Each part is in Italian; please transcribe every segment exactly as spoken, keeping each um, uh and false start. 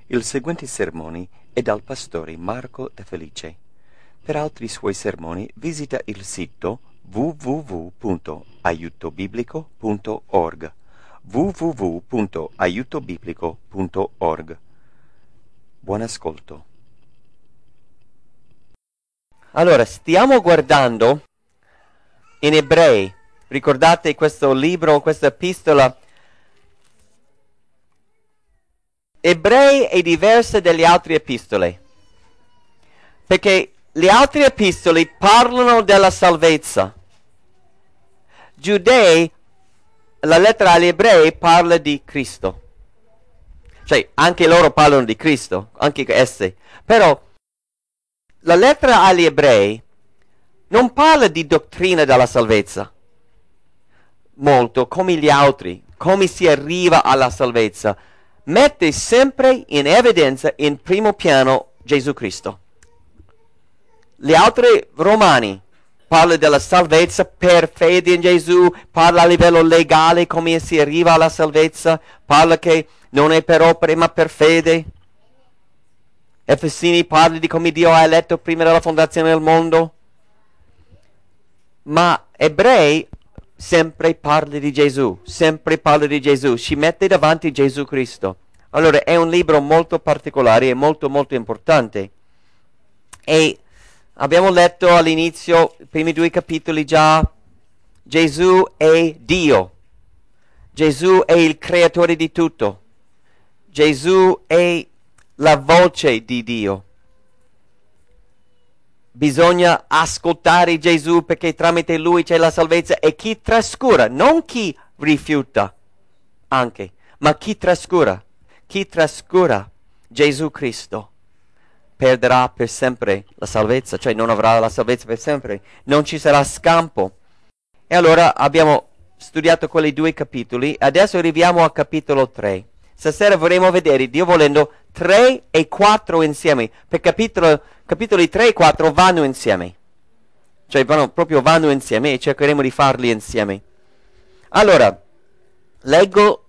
Il seguente sermone è dal pastore Marco De Felice. Per altri suoi sermoni visita il sito w w w punto aiuto biblico punto org w w w punto aiuto biblico punto org. Buon ascolto. Allora, stiamo guardando in Ebrei. Ricordate questo libro, questa epistola? Ebrei è diversa dalle altre epistole, perché le altre epistole parlano della salvezza. Giudei, la lettera agli Ebrei parla di Cristo. Cioè, anche loro parlano di Cristo, anche esse. Però, la lettera agli Ebrei non parla di dottrina della salvezza, molto come gli altri, come si arriva alla salvezza. Mette sempre in evidenza, in primo piano, Gesù Cristo. Gli altri romani parla della salvezza per fede in Gesù, parla a livello legale come si arriva alla salvezza, parla che non è per opere ma per fede. Efesini parla di come Dio ha eletto prima della fondazione del mondo. Ma Ebrei sempre parla di Gesù, sempre parla di Gesù, ci mette davanti Gesù Cristo. Allora è un libro molto particolare e molto molto importante. E abbiamo letto all'inizio, i primi due capitoli già, Gesù è Dio. Gesù è il creatore di tutto. Gesù è la voce di Dio. Bisogna ascoltare Gesù perché tramite Lui c'è la salvezza, e chi trascura, non chi rifiuta anche, ma chi trascura, chi trascura Gesù Cristo perderà per sempre la salvezza, cioè non avrà la salvezza per sempre, non ci sarà scampo. E allora abbiamo studiato quei due capitoli, adesso arriviamo al capitolo tre. Stasera vorremmo vedere, Dio volendo, tre e quattro insieme, per capitolo, capitoli tre e quattro vanno insieme, cioè vanno, proprio vanno insieme, e cercheremo di farli insieme. Allora, leggo,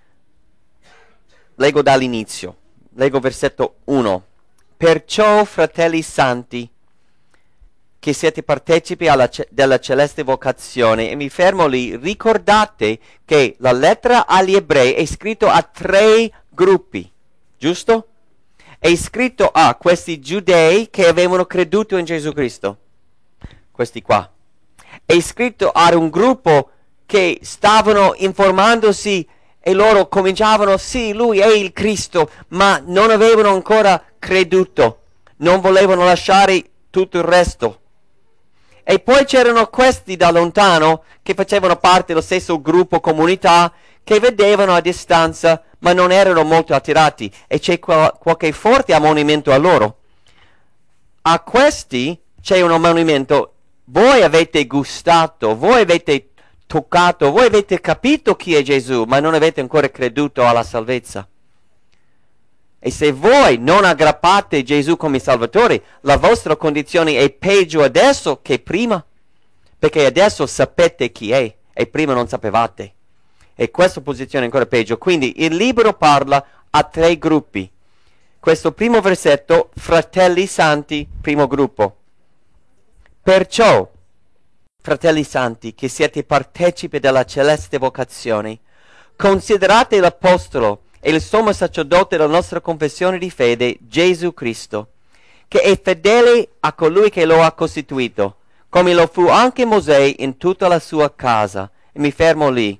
leggo dall'inizio, leggo versetto uno. Perciò, fratelli santi, che siete partecipi alla, della celeste vocazione, e mi fermo lì, ricordate che la lettera agli Ebrei è scritta a tre gruppi, giusto? È scritto a questi giudei che avevano creduto in Gesù Cristo, questi qua. È scritto ad un gruppo che stavano informandosi e loro cominciavano, sì, lui è il Cristo, ma non avevano ancora creduto, non volevano lasciare tutto il resto. E poi c'erano questi da lontano che facevano parte dello stesso gruppo, comunità, che vedevano a distanza ma non erano molto attirati, e c'è qual- qualche forte ammonimento a loro. A questi c'è un ammonimento: voi avete gustato, voi avete toccato, voi avete capito chi è Gesù, ma non avete ancora creduto alla salvezza. E se voi non aggrappate Gesù come Salvatore, la vostra condizione è peggio adesso che prima, perché adesso sapete chi è e prima non sapevate. E questa posizione è ancora peggio. Quindi il libro parla a tre gruppi. Questo primo versetto, fratelli santi, primo gruppo. Perciò, fratelli santi, che siete partecipi della celeste vocazione, considerate l'apostolo e il sommo sacerdote della nostra confessione di fede, Gesù Cristo, che è fedele a colui che lo ha costituito, come lo fu anche Mosè in tutta la sua casa. E mi fermo lì.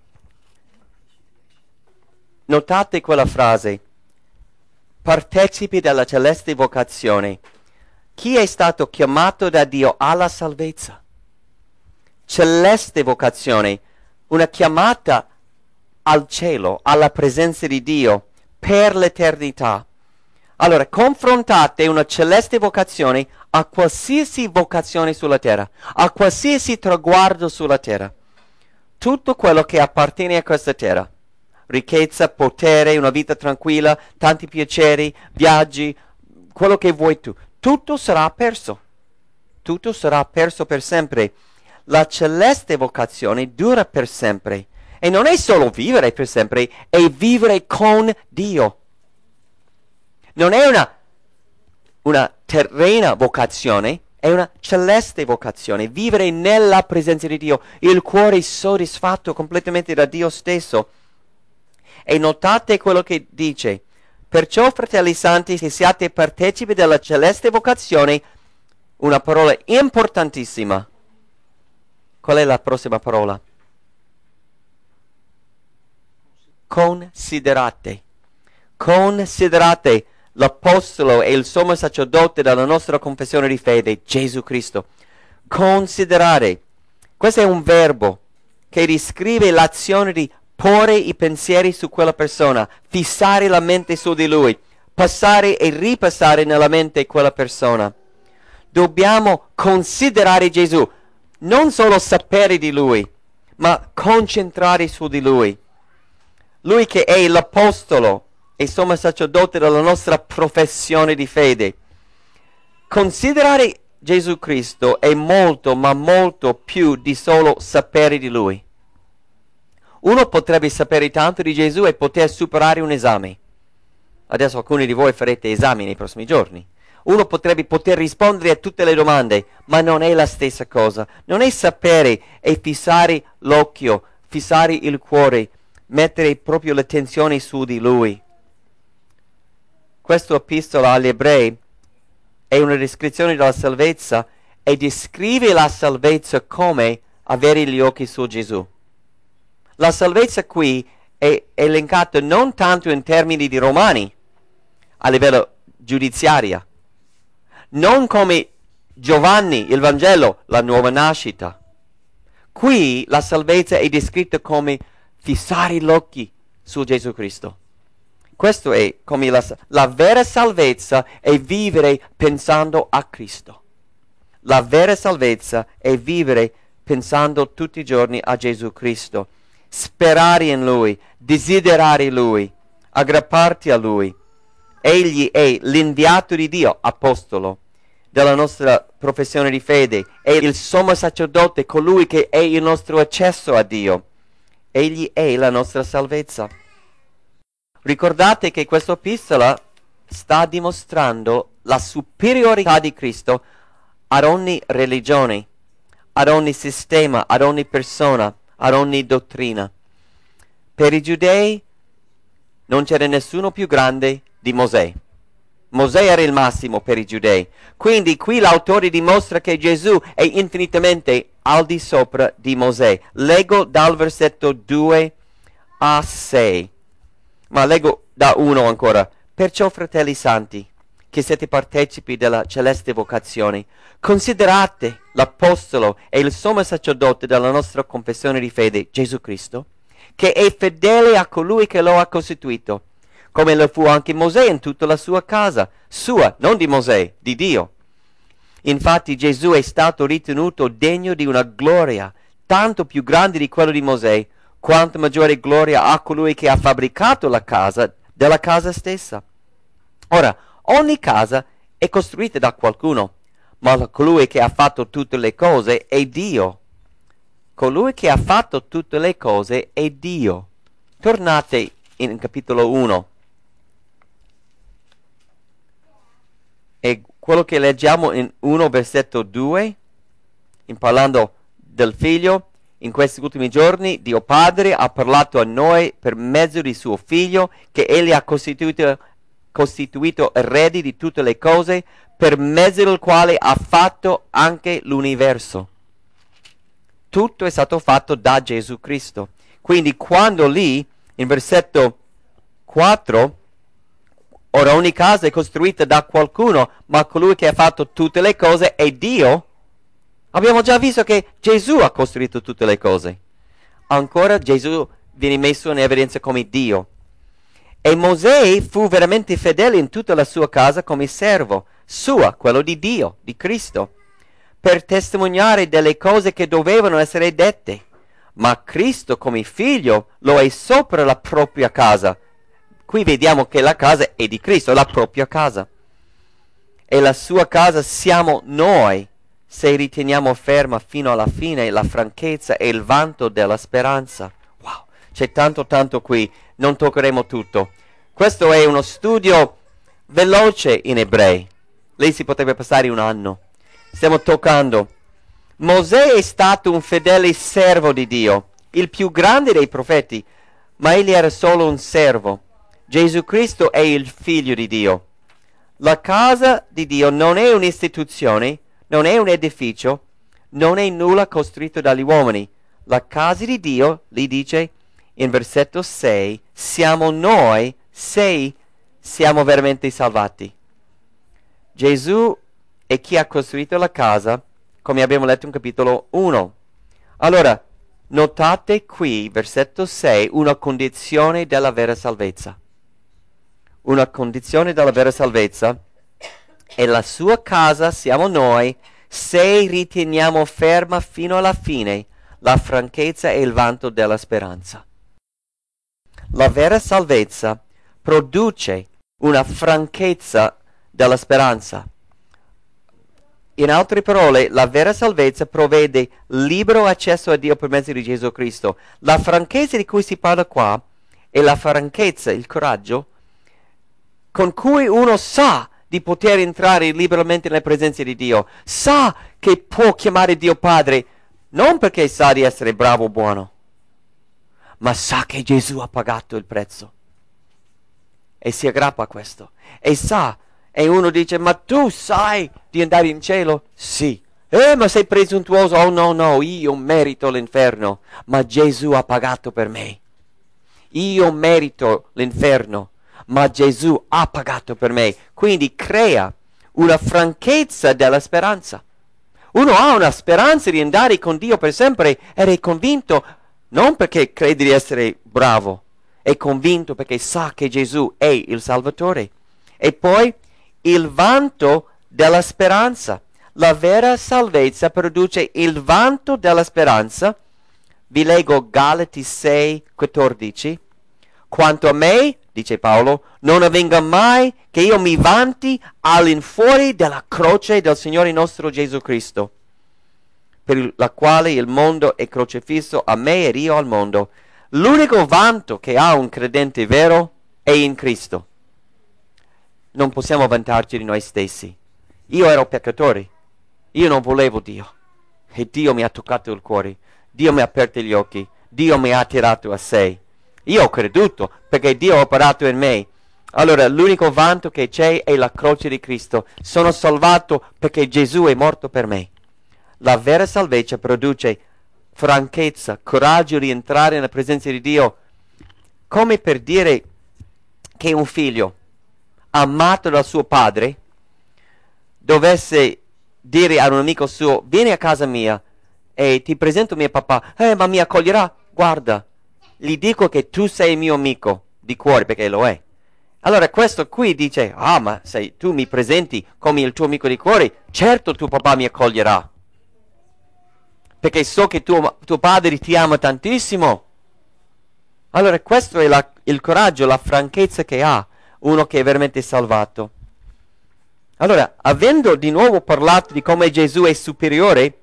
Notate quella frase, partecipi della celeste vocazione. Chi è stato chiamato da Dio alla salvezza? Celeste vocazione, una chiamata al cielo, alla presenza di Dio, per l'eternità. Allora, confrontate una celeste vocazione a qualsiasi vocazione sulla terra, a qualsiasi traguardo sulla terra. Tutto quello che appartiene a questa terra, ricchezza, potere, una vita tranquilla, tanti piaceri, viaggi, quello che vuoi tu, tutto sarà perso. Tutto sarà perso per sempre. La celeste vocazione dura per sempre. E non è solo vivere per sempre, è vivere con Dio. Non è una, una terrena vocazione, è una celeste vocazione. Vivere nella presenza di Dio, il cuore soddisfatto completamente da Dio stesso. E notate quello che dice: perciò, fratelli santi, che siate partecipi della celeste vocazione, una parola importantissima. Qual è la prossima parola? Considerate. Considerate l'apostolo e il sommo sacerdote della nostra confessione di fede, Gesù Cristo. Considerare. Questo è un verbo che descrive l'azione di porre i pensieri su quella persona, fissare la mente su di lui, passare e ripassare nella mente quella persona. Dobbiamo considerare Gesù, non solo sapere di lui, ma concentrare su di lui. Lui che è l'apostolo e sommo sacerdote della nostra professione di fede. Considerare Gesù Cristo è molto, ma molto più di solo sapere di lui. Uno potrebbe sapere tanto di Gesù e poter superare un esame. Adesso alcuni di voi farete esami nei prossimi giorni. Uno potrebbe poter rispondere a tutte le domande, ma non è la stessa cosa. Non è sapere e fissare l'occhio, fissare il cuore, mettere proprio l'attenzione su di lui. Questa epistola agli ebrei è una descrizione della salvezza e descrive la salvezza come avere gli occhi su Gesù. La salvezza qui è elencata non tanto in termini di romani, a livello giudiziario, non come Giovanni, il Vangelo, la nuova nascita. Qui la salvezza è descritta come fissare gli occhi su Gesù Cristo. Questo è come la, la vera salvezza è vivere pensando a Cristo. La vera salvezza è vivere pensando tutti i giorni a Gesù Cristo. Sperare in Lui, desiderare Lui, aggrapparti a Lui. Egli è l'inviato di Dio, apostolo, della nostra professione di fede. È il sommo sacerdote, colui che è il nostro accesso a Dio. Egli è la nostra salvezza. Ricordate che questa epistola sta dimostrando la superiorità di Cristo ad ogni religione, ad ogni sistema, ad ogni persona, ad ogni dottrina. Per i giudei non c'era nessuno più grande di Mosè. Mosè era il massimo per i giudei. Quindi qui l'autore dimostra che Gesù è infinitamente al di sopra di Mosè. Leggo dal versetto due a sei. Ma leggo da uno ancora. Perciò, fratelli santi, che siete partecipi della celeste vocazione, considerate l'apostolo e il sommo sacerdote della nostra confessione di fede, Gesù Cristo, che è fedele a colui che lo ha costituito, come lo fu anche Mosè in tutta la sua casa, sua, non di Mosè, di Dio. Infatti Gesù è stato ritenuto degno di una gloria tanto più grande di quella di Mosè, quanto maggiore gloria ha colui che ha fabbricato la casa della casa stessa. Ora, ogni casa è costruita da qualcuno, ma colui che ha fatto tutte le cose è Dio. Colui che ha fatto tutte le cose è Dio. Tornate in capitolo uno. E quello che leggiamo in uno versetto due, in parlando del figlio, in questi ultimi giorni Dio Padre ha parlato a noi per mezzo di suo figlio, che egli ha costituito, costituito eredi di tutte le cose, per mezzo del quale ha fatto anche l'universo. Tutto è stato fatto da Gesù Cristo. Quindi quando lì, in versetto quattro, ora ogni casa è costruita da qualcuno, ma colui che ha fatto tutte le cose è Dio. Abbiamo già visto che Gesù ha costruito tutte le cose. Ancora Gesù viene messo in evidenza come Dio. E Mosè fu veramente fedele in tutta la sua casa come servo, sua, quello di Dio, di Cristo, per testimoniare delle cose che dovevano essere dette. Ma Cristo come figlio lo è sopra la propria casa. Qui vediamo che la casa è di Cristo, la propria casa. E la sua casa siamo noi, se riteniamo ferma fino alla fine la franchezza e il vanto della speranza. Wow, c'è tanto tanto qui, non toccheremo tutto. Questo è uno studio veloce in Ebrei. Lì si potrebbe passare un anno. Stiamo toccando. Mosè è stato un fedele servo di Dio, il più grande dei profeti, ma egli era solo un servo. Gesù Cristo è il figlio di Dio. La casa di Dio non è un'istituzione, non è un edificio, non è nulla costruito dagli uomini. La casa di Dio, lì dice in versetto sei, siamo noi se siamo veramente salvati. Gesù è chi ha costruito la casa, come abbiamo letto in capitolo uno. Allora, notate qui, versetto sei, una condizione della vera salvezza. Una condizione della vera salvezza è la sua casa siamo noi se riteniamo ferma fino alla fine la franchezza e il vanto della speranza. La vera salvezza produce una franchezza della speranza. In altre parole, la vera salvezza provvede libero accesso a Dio per mezzo di Gesù Cristo. La franchezza di cui si parla qua è la franchezza, il coraggio, con cui uno sa di poter entrare liberamente nella presenza di Dio, sa che può chiamare Dio Padre, non perché sa di essere bravo o buono, ma sa che Gesù ha pagato il prezzo. E si aggrappa a questo. E sa, e uno dice, ma tu sai di andare in cielo? Sì. Eh, ma sei presuntuoso? Oh no, no, io merito l'inferno, ma Gesù ha pagato per me. Io merito l'inferno, ma Gesù ha pagato per me. Quindi crea una franchezza della speranza. Uno ha una speranza di andare con Dio per sempre ed è convinto, non perché crede di essere bravo, è convinto perché sa che Gesù è il Salvatore. E poi il vanto della speranza. La vera salvezza produce il vanto della speranza. Vi leggo Galati sei quattordici. Quanto a me, dice Paolo, non avvenga mai che io mi vanti all'infuori della croce del Signore nostro Gesù Cristo, per la quale il mondo è crocifisso a me ed io al mondo. L'unico vanto che ha un credente vero è in Cristo. Non possiamo vantarci di noi stessi. Io ero peccatore, io non volevo Dio, e Dio mi ha toccato il cuore, Dio mi ha aperto gli occhi, Dio mi ha attirato a sé. Io ho creduto perché Dio ha operato in me. Allora l'unico vanto che c'è è la croce di Cristo. Sono salvato perché Gesù è morto per me. La vera salvezza produce franchezza, coraggio di entrare nella presenza di Dio, come per dire che un figlio amato dal suo padre dovesse dire a un amico suo, vieni a casa mia e ti presento mio papà. Eh, ma mi accoglierà? Guarda, gli dico che tu sei mio amico di cuore, perché lo è. Allora questo qui dice, ah, ma se tu mi presenti come il tuo amico di cuore, certo tuo papà mi accoglierà, perché so che tuo, tuo padre ti ama tantissimo. Allora questo è la, il coraggio, la franchezza che ha uno che è veramente salvato. Allora, avendo di nuovo parlato di come Gesù è superiore,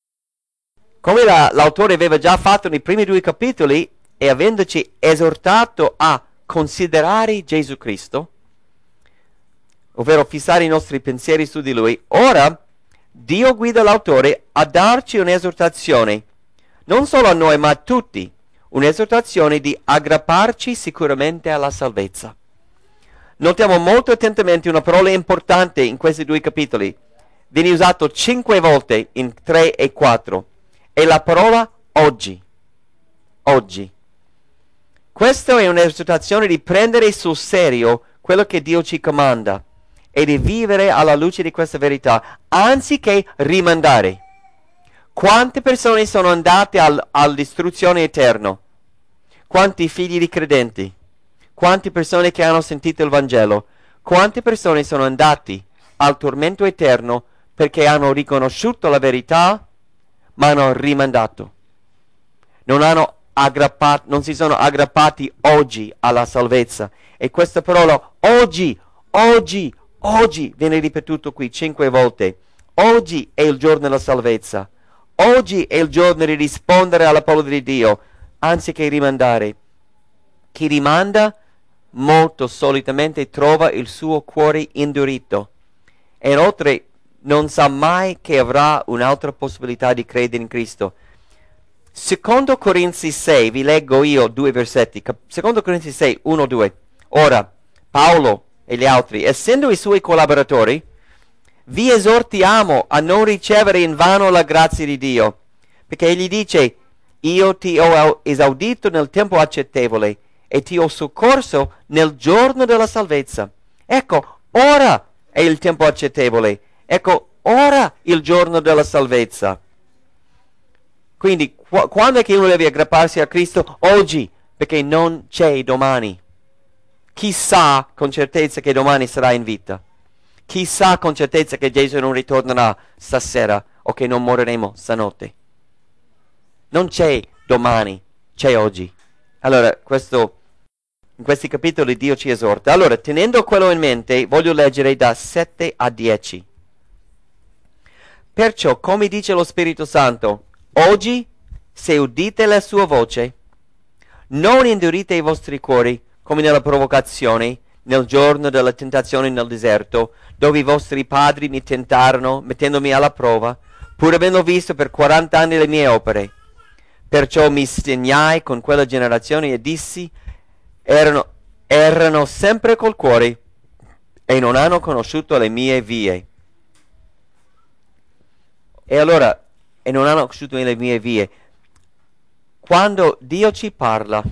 come la, l'autore aveva già fatto nei primi due capitoli, e avendoci esortato a considerare Gesù Cristo, ovvero fissare i nostri pensieri su di Lui, ora Dio guida l'autore a darci un'esortazione, non solo a noi ma a tutti, un'esortazione di aggrapparci sicuramente alla salvezza. Notiamo molto attentamente una parola importante in questi due capitoli. Viene usato cinque volte in tre e quattro. È la parola oggi. Oggi. Questa è un'esortazione di prendere sul serio quello che Dio ci comanda e di vivere alla luce di questa verità, anziché rimandare. Quante persone sono andate al, all'istruzione eterna? Quanti figli di credenti? Quante persone che hanno sentito il Vangelo? Quante persone sono andati al tormento eterno perché hanno riconosciuto la verità ma hanno rimandato? Non hanno aggrappato, non si sono aggrappati oggi alla salvezza. E questa parola oggi, oggi, oggi viene ripetuto qui cinque volte. Oggi è il giorno della salvezza. Oggi è il giorno di rispondere alla parola di Dio, anziché rimandare. Chi rimanda molto solitamente trova il suo cuore indurito e inoltre non sa mai che avrà un'altra possibilità di credere in Cristo. Secondo Corinzi sei, vi leggo io due versetti. Secondo Corinzi sei, uno, due. Ora, Paolo e gli altri, essendo i suoi collaboratori, vi esortiamo a non ricevere in vano la grazia di Dio, perché egli dice, io ti ho esaudito nel tempo accettevole e ti ho soccorso nel giorno della salvezza. Ecco, ora è il tempo accettevole. Ecco, ora il giorno della salvezza. Quindi, qu- quando è che uno deve aggrapparsi a Cristo? Oggi, perché non c'è domani. Chi sa con certezza che domani sarà in vita? Chi sa con certezza che Gesù non ritornerà stasera o che non moriremo stanotte? Non c'è domani, c'è oggi. Allora, questo, in questi capitoli Dio ci esorta. Allora, tenendo quello in mente, voglio leggere da sette a dieci. Perciò, come dice lo Spirito Santo, oggi, se udite la sua voce, non indurite i vostri cuori come nella provocazione, nel giorno della tentazione nel deserto, dove i vostri padri mi tentarono, mettendomi alla prova, pur avendo visto per quaranta anni le mie opere. Perciò mi stignai con quella generazione e dissi, erano, erano sempre col cuore e non hanno conosciuto le mie vie. E allora, e non hanno conosciuto le mie vie. Quando Dio ci parla,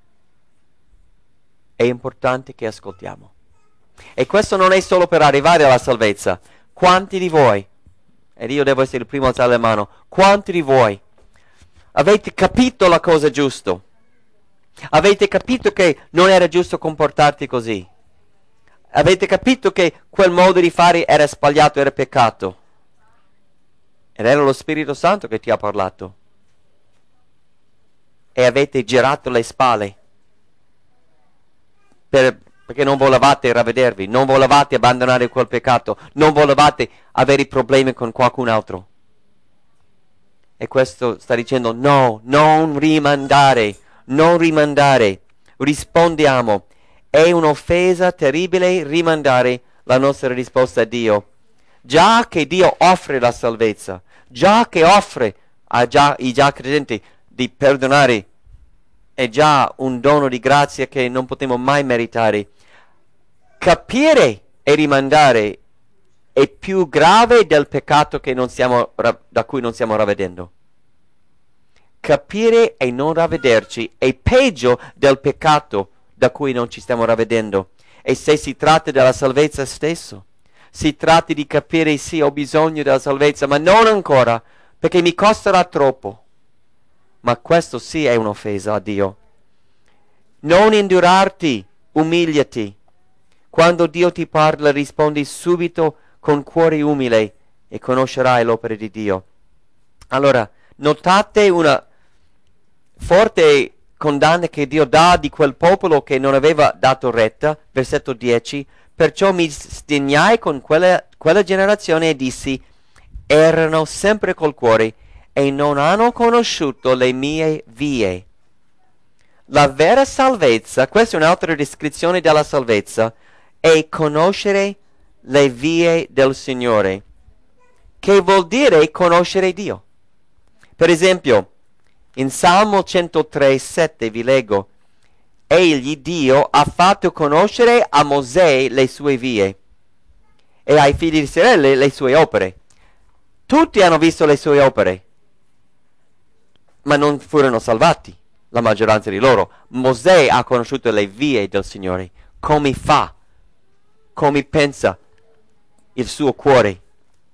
è importante che ascoltiamo. E questo non è solo per arrivare alla salvezza. Quanti di voi, ed io devo essere il primo a alzare la mano, quanti di voi avete capito la cosa giusta? Avete capito che non era giusto comportarti così? Avete capito che quel modo di fare era sbagliato, era peccato? Ed era lo Spirito Santo che ti ha parlato. E avete girato le spalle. Per, perché non volevate ravvedervi, non volevate abbandonare quel peccato, non volevate avere problemi con qualcun altro. E questo sta dicendo, no, non rimandare, non rimandare. Rispondiamo. È un'offesa terribile rimandare la nostra risposta a Dio. Già che Dio offre la salvezza, già che offre ai già, già credenti di perdonare, è già un dono di grazia che non potremo mai meritare. Capire e rimandare è più grave del peccato che non stiamo, da cui non stiamo ravvedendo. Capire e non ravvederci è peggio del peccato da cui non ci stiamo ravvedendo. E se si tratta della salvezza stesso, si tratta di capire sì, ho bisogno della salvezza, ma non ancora, perché mi costerà troppo. Ma questo sì è un'offesa a Dio. Non indurarti, umiliati. Quando Dio ti parla, rispondi subito con cuore umile e conoscerai l'opera di Dio. Allora, notate una forte condanna che Dio dà di quel popolo che non aveva dato retta, versetto dieci, perciò mi stignai con quella, quella generazione e dissi, erano sempre col cuore e non hanno conosciuto le mie vie. La vera salvezza, questa è un'altra descrizione della salvezza, è conoscere le vie del Signore, che vuol dire conoscere Dio. Per esempio, in Salmo centotré, sette vi leggo, egli, Dio, ha fatto conoscere a Mosè le sue vie e ai figli di Israele le sue opere. Tutti hanno visto le sue opere, ma non furono salvati, la maggioranza di loro. Mosè ha conosciuto le vie del Signore, come fa, come pensa il suo cuore.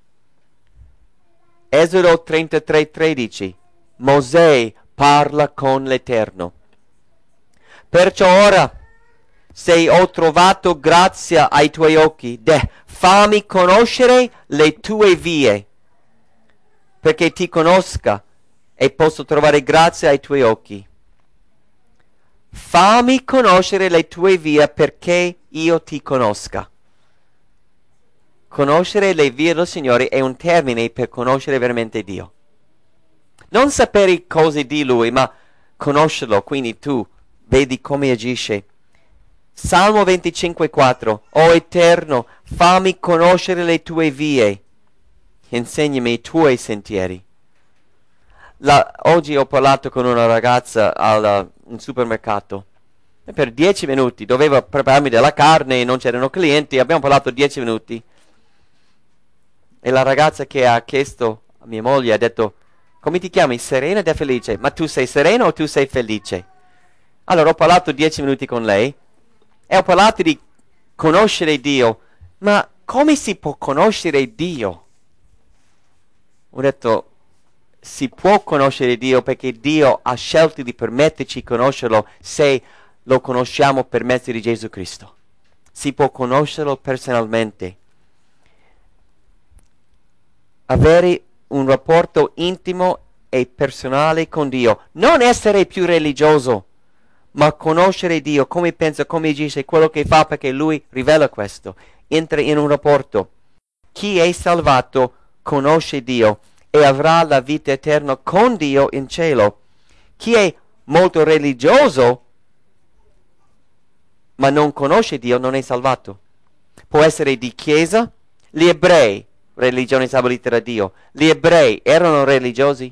Esodo trentatré, tredici, Mosè parla con l'Eterno. Perciò ora, se ho trovato grazia ai tuoi occhi, de, fammi conoscere le tue vie, perché ti conosca e posso trovare grazia ai tuoi occhi. Fammi conoscere le tue vie perché io ti conosca. Conoscere le vie del Signore è un termine per conoscere veramente Dio. Non sapere cose di Lui, ma conoscerlo, quindi tu vedi come agisce. Salmo venticinque quattro. O Eterno, fammi conoscere le tue vie, insegnami i tuoi sentieri. La, oggi ho parlato con una ragazza al uh, supermercato e per dieci minuti dovevo prepararmi della carne, non c'erano clienti, abbiamo parlato dieci minuti. E la ragazza che ha chiesto a mia moglie ha detto: come ti chiami? Serena De Felice? Ma tu sei serena o tu sei felice? Allora ho parlato dieci minuti con lei e ho parlato di conoscere Dio. Ma come si può conoscere Dio? Ho detto: si può conoscere Dio perché Dio ha scelto di permetterci di conoscerlo se lo conosciamo per mezzo di Gesù Cristo. Si può conoscerlo personalmente. Avere un rapporto intimo e personale con Dio. Non essere più religioso, ma conoscere Dio, come pensa, come dice, quello che fa, perché Lui rivela questo. Entra in un rapporto. Chi è salvato conosce Dio e avrà la vita eterna con Dio in cielo. Chi è molto religioso ma non conosce Dio non è salvato. Può essere di chiesa. Gli ebrei, religione stabilita da Dio, gli ebrei erano religiosi?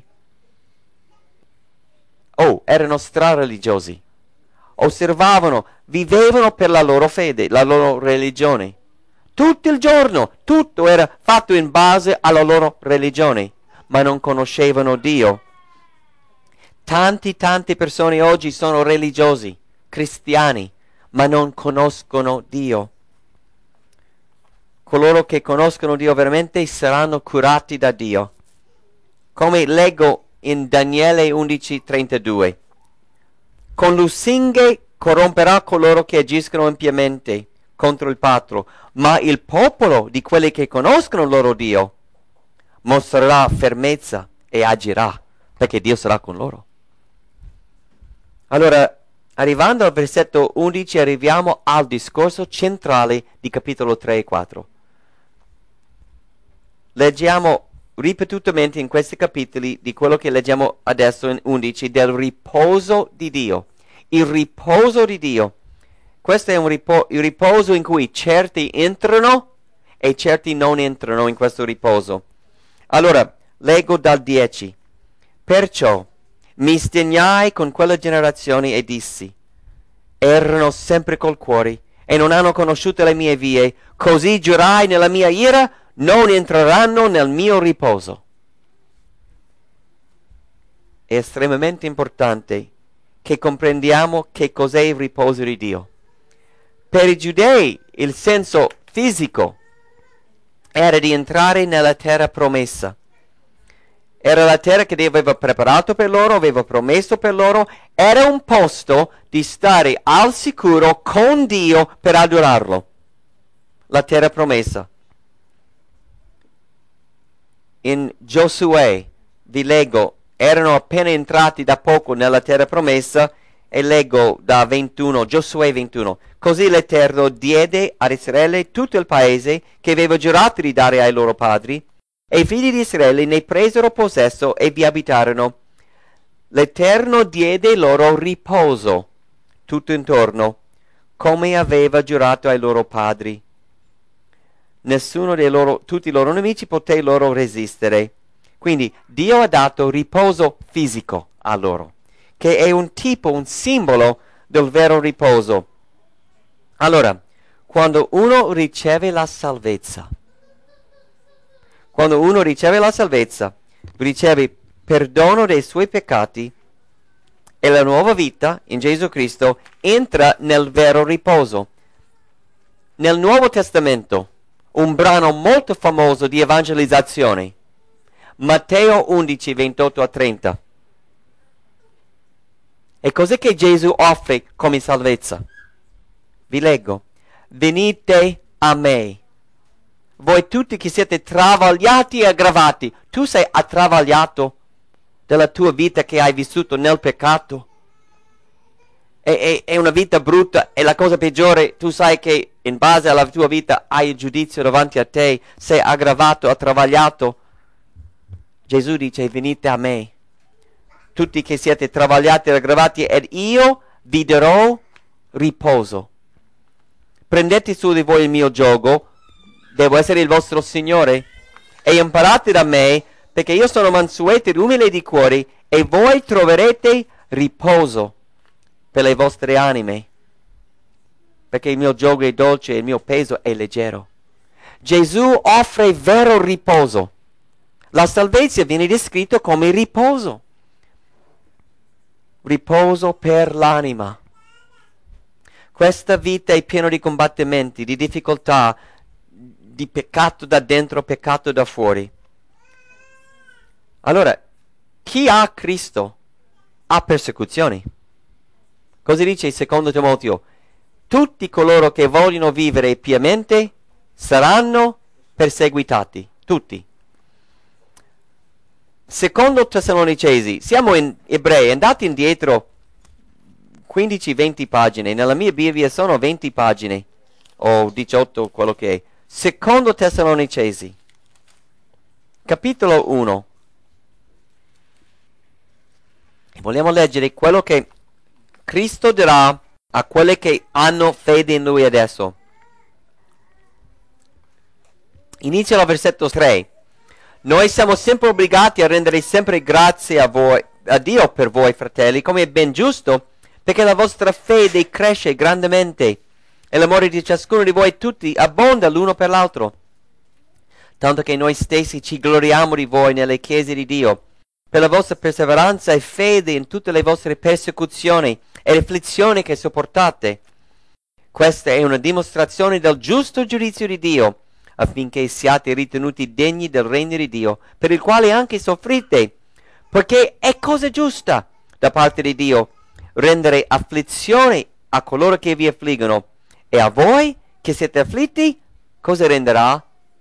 Oh, erano stra-religiosi. Osservavano, vivevano per la loro fede, la loro religione. Tutto il giorno, tutto era fatto in base alla loro religione, ma non conoscevano Dio. Tanti, tante persone oggi sono religiosi, cristiani, ma non conoscono Dio. Coloro che conoscono Dio veramente saranno curati da Dio. Come leggo in Daniele undici trentadue. Con lusinghe corromperà coloro che agiscono impiamente contro il patro, ma il popolo di quelli che conoscono il loro Dio mostrerà fermezza e agirà, perché Dio sarà con loro. Allora, arrivando al versetto undici, arriviamo al discorso centrale di capitolo tre e quattro. Leggiamo ripetutamente in questi capitoli di quello che leggiamo adesso in undici, del riposo di Dio. Il riposo di Dio. Questo è un ripo- il riposo in cui certi entrano e certi non entrano in questo riposo. Allora, leggo dal dieci. Perciò mi sdegnai con quella generazione e dissi: erano sempre col cuore e non hanno conosciuto le mie vie, così giurai nella mia ira, non entreranno nel mio riposo. È estremamente importante che comprendiamo che cos'è il riposo di Dio. Per i giudei il senso fisico era di entrare nella terra promessa. Era la terra che Dio aveva preparato per loro, aveva promesso per loro. Era un posto di stare al sicuro con Dio per adorarlo. La terra promessa. In Giosuè, vi leggo, erano appena entrati da poco nella terra promessa, e leggo da ventuno, Giosuè ventuno. Così l'Eterno diede ad Israele tutto il paese che aveva giurato di dare ai loro padri, e i figli di Israele ne presero possesso e vi abitarono. L'Eterno diede loro riposo tutto intorno, come aveva giurato ai loro padri. Nessuno dei loro, tutti i loro nemici poté loro resistere. Quindi Dio ha dato riposo fisico a loro, che è un tipo, un simbolo del vero riposo. Allora, quando uno riceve la salvezza, quando uno riceve la salvezza, riceve perdono dei suoi peccati e la nuova vita in Gesù Cristo, entra nel vero riposo. Nel Nuovo Testamento, un brano molto famoso di evangelizzazione, Matteo undici, ventotto a trenta. E cos'è che Gesù offre come salvezza? Vi leggo. Venite a me, voi tutti che siete travagliati e aggravati. Tu sei attravagliato della tua vita che hai vissuto nel peccato. È, è, è una vita brutta, è la cosa peggiore. Tu sai che in base alla tua vita hai il giudizio davanti a te, sei aggravato, attravagliato. Gesù dice: venite a me, tutti che siete travagliati e aggravati, ed io vi darò riposo. prendete su di voi il mio giogo, devo essere il vostro Signore, e imparate da me, perché io sono mansueto ed umile di cuore, e voi troverete riposo per le vostre anime, perché il mio giogo è dolce e il mio peso è leggero. Gesù offre vero riposo. La salvezza viene descritta come riposo. Riposo per l'anima. Questa vita è piena di combattimenti, di difficoltà, di peccato da dentro, peccato da fuori. Allora, chi ha Cristo ha persecuzioni. Cosa dice secondo Timoteo? Tutti coloro che vogliono vivere piamente saranno perseguitati. Tutti. Secondo Tessalonicesi, siamo in Ebrei, andate indietro quindici venti pagine, nella mia Bibbia sono venti pagine, o diciotto, quello che è. Secondo Tessalonicesi, capitolo uno. Vogliamo leggere quello che Cristo dirà a quelli che hanno fede in Lui adesso. Inizia dal versetto tre. Noi siamo sempre obbligati a rendere sempre grazie a voi, a Dio per voi, fratelli, come è ben giusto, perché la vostra fede cresce grandemente e l'amore di ciascuno di voi tutti abbonda l'uno per l'altro. Tanto che noi stessi ci gloriamo di voi nelle chiese di Dio, per la vostra perseveranza e fede in tutte le vostre persecuzioni e afflizioni che sopportate. Questa è una dimostrazione del giusto giudizio di Dio, affinché siate ritenuti degni del regno di Dio, per il quale anche soffrite, perché è cosa giusta da parte di Dio rendere afflizione a coloro che vi affliggono, e a voi che siete afflitti, cosa renderà?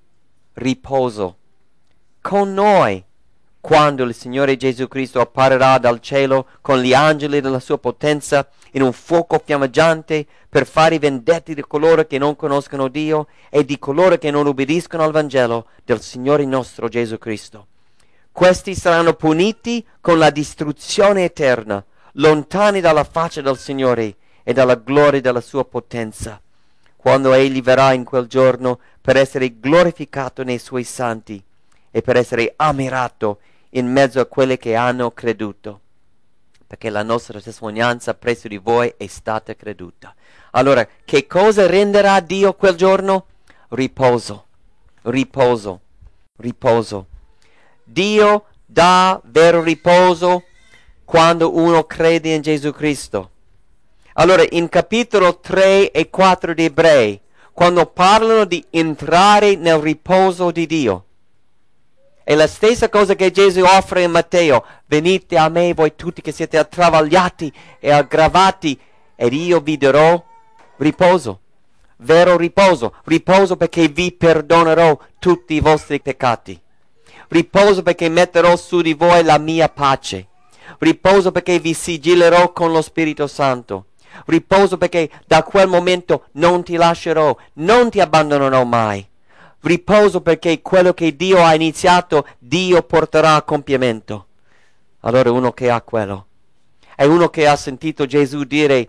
Riposo con noi, quando il Signore Gesù Cristo apparirà dal cielo con gli angeli della sua potenza in un fuoco fiammeggiante per fare i vendetti di coloro che non conoscono Dio e di coloro che non ubbidiscono al Vangelo del Signore nostro Gesù Cristo. Questi saranno puniti con la distruzione eterna, lontani dalla faccia del Signore e dalla gloria della sua potenza, quando Egli verrà in quel giorno per essere glorificato nei suoi santi e per essere ammirato in mezzo a quelli che hanno creduto, perché la nostra testimonianza presso di voi è stata creduta. Allora, che cosa renderà Dio quel giorno? Riposo, riposo, riposo. Dio dà vero riposo quando uno crede in Gesù Cristo. Allora, in capitolo tre e quattro di Ebrei, quando parlano di entrare nel riposo di Dio, è la stessa cosa che Gesù offre in Matteo. Venite a me voi tutti che siete attravagliati e aggravati, ed io vi darò riposo, vero riposo, riposo perché vi perdonerò tutti i vostri peccati, riposo perché metterò su di voi la mia pace, riposo perché vi sigillerò con lo Spirito Santo, riposo perché da quel momento non ti lascerò, non ti abbandonerò mai. Riposo perché quello che Dio ha iniziato, Dio porterà a compimento. Allora uno che ha quello è uno che ha sentito Gesù dire: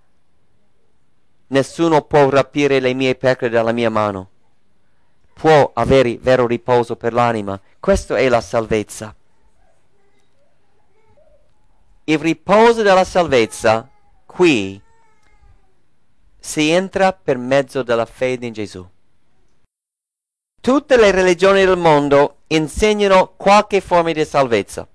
nessuno può rapire le mie pecore dalla mia mano. Può avere vero riposo per l'anima. Questa è la salvezza. Il riposo della salvezza qui si entra per mezzo della fede in Gesù. Tutte le religioni del mondo insegnano qualche forma di salvezza.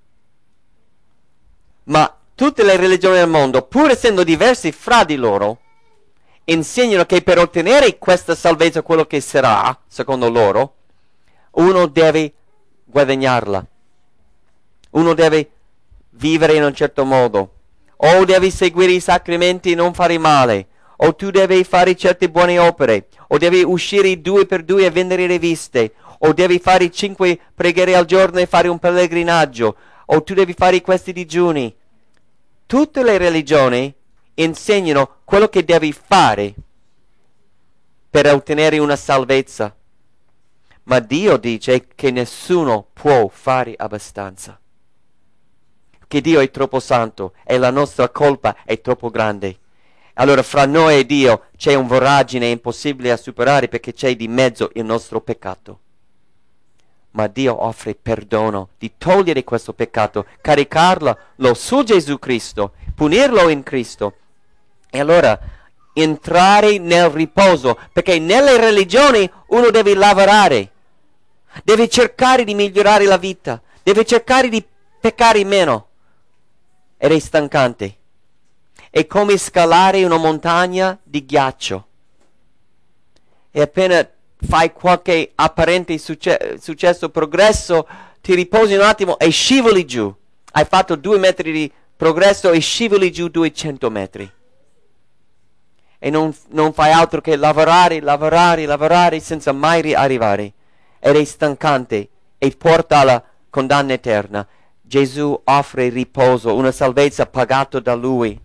Ma tutte le religioni del mondo, pur essendo diverse fra di loro, insegnano che per ottenere questa salvezza, quello che sarà, secondo loro, uno deve guadagnarla. Uno deve vivere in un certo modo. O devi seguire i sacramenti e non fare male. O tu devi fare certe buone opere, o devi uscire due per due a vendere riviste, o devi fare cinque preghiere al giorno e fare un pellegrinaggio, o tu devi fare questi digiuni. Tutte le religioni insegnano quello che devi fare per ottenere una salvezza, ma Dio dice che nessuno può fare abbastanza, che Dio è troppo santo e la nostra colpa è troppo grande. Allora fra noi e Dio c'è un voragine impossibile da superare perché c'è di mezzo il nostro peccato. Ma Dio offre perdono di togliere questo peccato, caricarlo su Gesù Cristo, punirlo in Cristo. E allora entrare nel riposo, perché nelle religioni uno deve lavorare, deve cercare di migliorare la vita, deve cercare di peccare meno. Ed è stancante. È come scalare una montagna di ghiaccio. E appena fai qualche apparente succe- successo, progresso, ti riposi un attimo e scivoli giù. Hai fatto due metri di progresso e scivoli giù duecento metri. E non, non fai altro che lavorare, lavorare, lavorare senza mai ri- arrivare. Ed è stancante e porta alla condanna eterna. Gesù offre riposo, una salvezza pagata da Lui.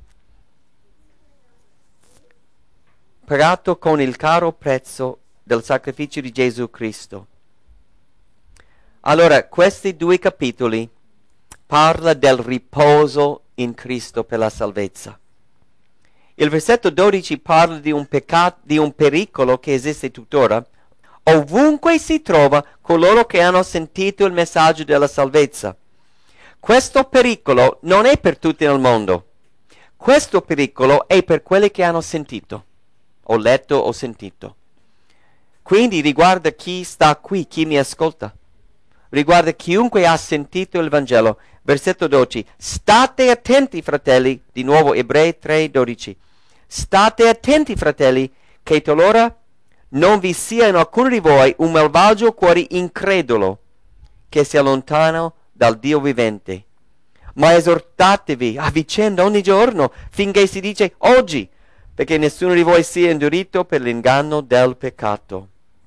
Pagato con il caro prezzo del sacrificio di Gesù Cristo. Allora, questi due capitoli parla del riposo in Cristo per la salvezza. Il versetto dodici parla di un peccato, di un pericolo che esiste tuttora. Ovunque si trova coloro che hanno sentito il messaggio della salvezza. Questo pericolo non è per tutti nel mondo. Questo pericolo è per quelli che hanno sentito, o letto o sentito. Quindi riguarda chi sta qui, chi mi ascolta. Riguarda chiunque ha sentito il Vangelo. Versetto dodici. State attenti, fratelli. Di nuovo, Ebrei tre dodici. State attenti, fratelli, che talora non vi sia in alcuno di voi un malvagio cuore incredulo che si allontana dal Dio vivente. Ma esortatevi a vicenda ogni giorno, finché si dice oggi, perché nessuno di voi sia indurito per l'inganno del peccato.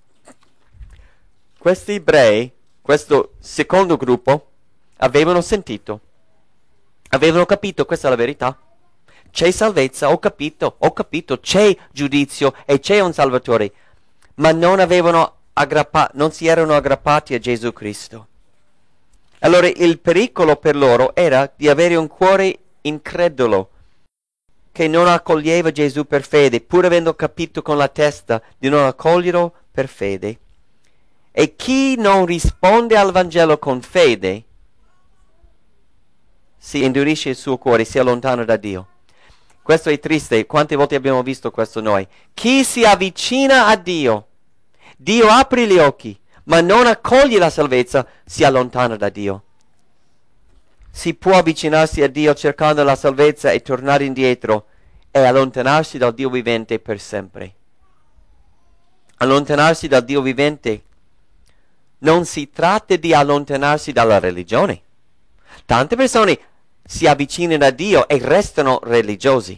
Questi ebrei, questo secondo gruppo, avevano sentito, avevano capito, questa è la verità. C'è salvezza, ho capito, ho capito, c'è giudizio e c'è un Salvatore, ma non avevano aggrappato, non si erano aggrappati a Gesù Cristo. Allora il pericolo per loro era di avere un cuore incredulo, che non accoglieva Gesù per fede, pur avendo capito con la testa di non accoglierlo per fede. E chi non risponde al Vangelo con fede si indurisce il suo cuore, si allontana da Dio. Questo è triste, quante volte abbiamo visto questo noi. Chi si avvicina a Dio, Dio apre gli occhi, ma non accoglie la salvezza, si allontana da Dio. Si può avvicinarsi a Dio cercando la salvezza e tornare indietro e allontanarsi dal Dio vivente per sempre. Allontanarsi dal Dio vivente non si tratta di allontanarsi dalla religione. Tante persone si avvicinano a Dio e restano religiosi,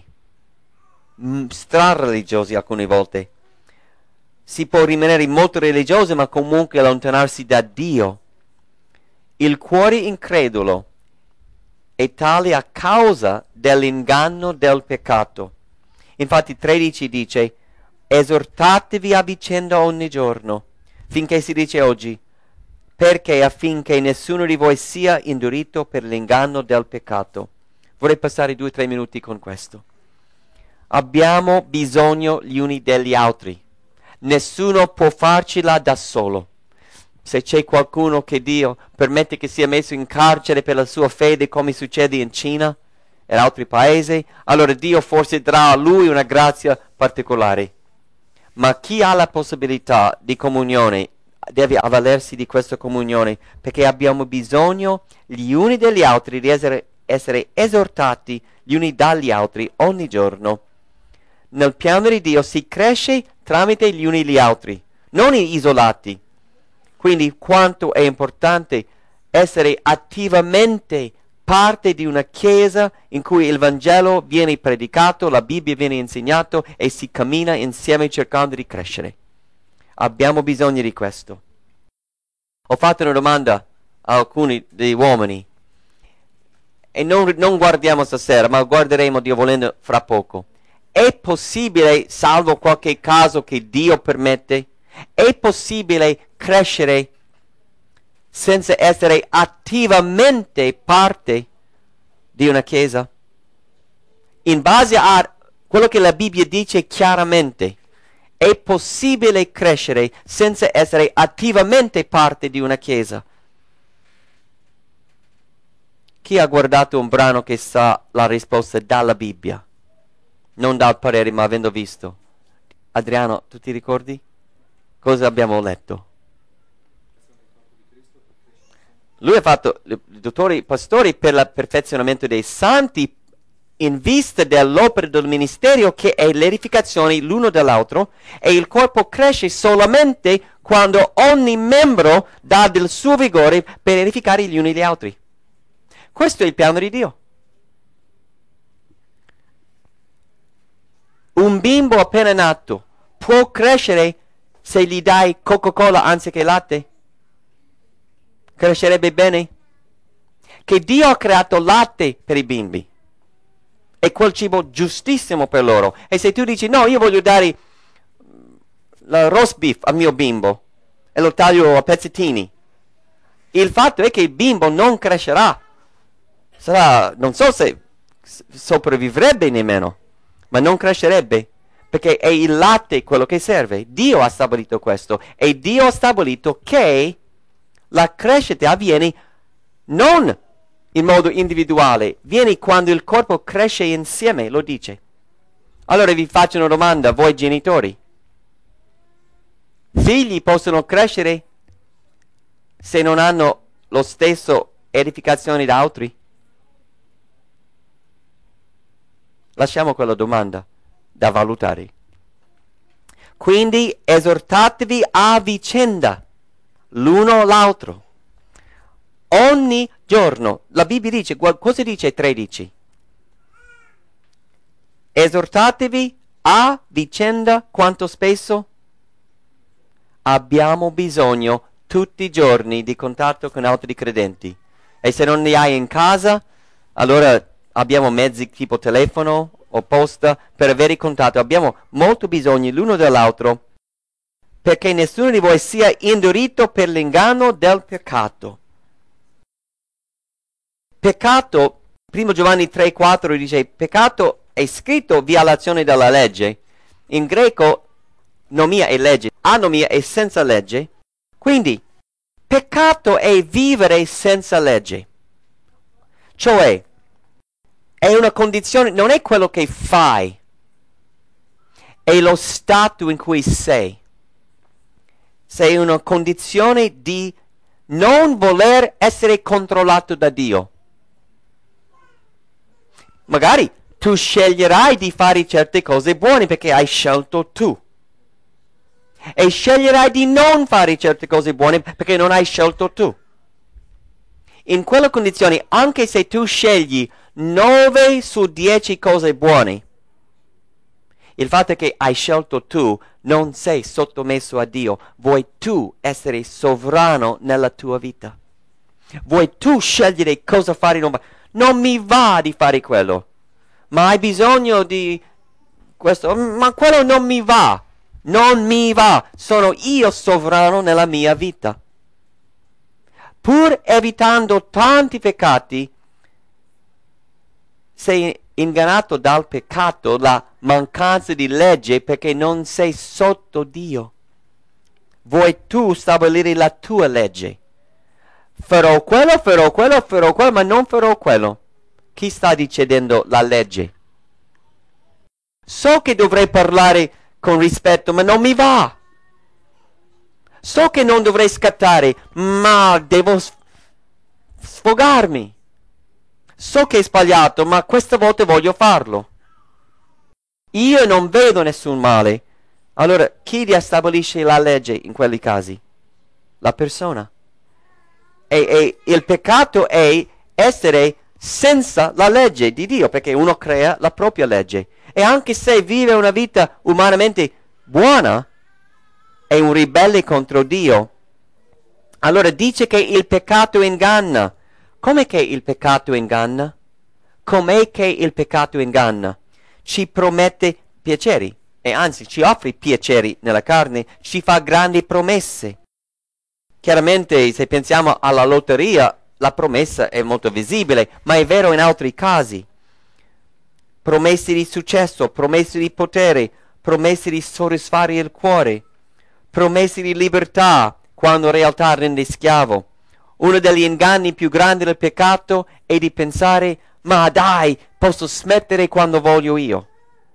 stra-religiosi alcune volte. Si può rimanere molto religiosi ma comunque allontanarsi da Dio. Il cuore incredulo è tale a causa dell'inganno del peccato. Infatti tredici dice: esortatevi a vicenda ogni giorno, finché si dice oggi, perché affinché nessuno di voi sia indurito per l'inganno del peccato. Vorrei passare due o tre minuti con questo. Abbiamo bisogno gli uni degli altri. Nessuno può farcela da solo. Se c'è qualcuno che Dio permette che sia messo in carcere per la sua fede, come succede in Cina e in altri paesi, allora Dio forse darà a lui una grazia particolare. Ma chi ha la possibilità di comunione deve avvalersi di questa comunione, perché abbiamo bisogno gli uni degli altri di essere, essere esortati gli uni dagli altri ogni giorno. Nel piano di Dio si cresce tramite gli uni gli altri, non isolati. Quindi quanto è importante essere attivamente parte di una chiesa in cui il Vangelo viene predicato, la Bibbia viene insegnato e si cammina insieme cercando di crescere. Abbiamo bisogno di questo. Ho fatto una domanda a alcuni degli uomini e non, non guardiamo stasera, ma guarderemo, Dio volendo, fra poco. È possibile, salvo qualche caso che Dio permette, è possibile crescere senza essere attivamente parte di una chiesa? In base a quello che la Bibbia dice chiaramente. È possibile crescere senza essere attivamente parte di una chiesa. Chi ha guardato un brano che sa la risposta dalla Bibbia? Non dal parere, ma avendo visto. Adriano, tu ti ricordi? Cosa abbiamo letto? Lui ha fatto i dottori pastori per il perfezionamento dei santi in vista dell'opera del ministero che è l'edificazione l'uno dell'altro, e il corpo cresce solamente quando ogni membro dà del suo vigore per edificare gli uni gli altri. Questo è il piano di Dio. Un bimbo appena nato può crescere se gli dai Coca-Cola anziché latte? Crescerebbe bene? Che Dio ha creato latte per i bimbi. È quel cibo giustissimo per loro. E se tu dici, no, io voglio dare il roast beef al mio bimbo e lo taglio a pezzettini, il fatto è che il bimbo non crescerà. Sarà, non so se sopravvivrebbe nemmeno, ma non crescerebbe, perché è il latte quello che serve. Dio ha stabilito questo, e Dio ha stabilito che la crescita avviene non in modo individuale, viene quando il corpo cresce insieme, lo dice. Allora vi faccio una domanda, voi genitori. Figli possono crescere se non hanno lo stesso edificazione da altri? Lasciamo quella domanda da valutare. Quindi esortatevi a vicenda, l'uno l'altro. Ogni giorno, la Bibbia dice, cosa dice tredici? Esortatevi a vicenda quanto spesso? Abbiamo bisogno tutti i giorni di contatto con altri credenti. E se non li hai in casa, allora abbiamo mezzi tipo telefono o posta per avere contatto. Abbiamo molto bisogno l'uno dell'altro, perché nessuno di voi sia indurito per l'inganno del peccato. Peccato, primo Giovanni tre quattro dice, peccato è scritto violazione della legge. In greco nomia è legge, anomia è senza legge. Quindi peccato è vivere senza legge. Cioè è una condizione, non è quello che fai, è lo stato in cui sei. Sei in una condizione di non voler essere controllato da Dio. Magari tu sceglierai di fare certe cose buone perché hai scelto tu. E sceglierai di non fare certe cose buone perché non hai scelto tu. In quella condizione, anche se tu scegli nove su dieci cose buone, il fatto è che hai scelto tu, non sei sottomesso a Dio. Vuoi tu essere sovrano nella tua vita. Vuoi tu scegliere cosa fare. Non, non mi va di fare quello. Ma hai bisogno di questo. Ma quello non mi va. Non mi va. Sono io sovrano nella mia vita. Pur evitando tanti peccati, sei ingannato dal peccato, la mancanza di legge, perché non sei sotto Dio. Vuoi tu stabilire la tua legge. Farò quello, farò quello, farò quello, ma non farò quello. Chi sta decidendo la legge? So che dovrei parlare con rispetto, ma non mi va. So che non dovrei scattare, ma devo sfogarmi. So che è sbagliato, ma questa volta voglio farlo. Io non vedo nessun male. Allora, chi stabilisce la legge in quei casi? La persona. E, e il peccato è essere senza la legge di Dio, perché uno crea la propria legge. E anche se vive una vita umanamente buona, è un ribelle contro Dio. Allora dice che il peccato inganna. Com'è che il peccato inganna? Com'è che il peccato inganna? Ci promette piaceri, e anzi ci offre piaceri nella carne, ci fa grandi promesse. Chiaramente se pensiamo alla lotteria, la promessa è molto visibile, ma è vero in altri casi. promesse di successo, promesse di potere, promesse di soddisfare il cuore, promesse di libertà, quando in realtà rende schiavo. Uno degli inganni più grandi del peccato è di pensare: ma dai, posso smettere quando voglio io.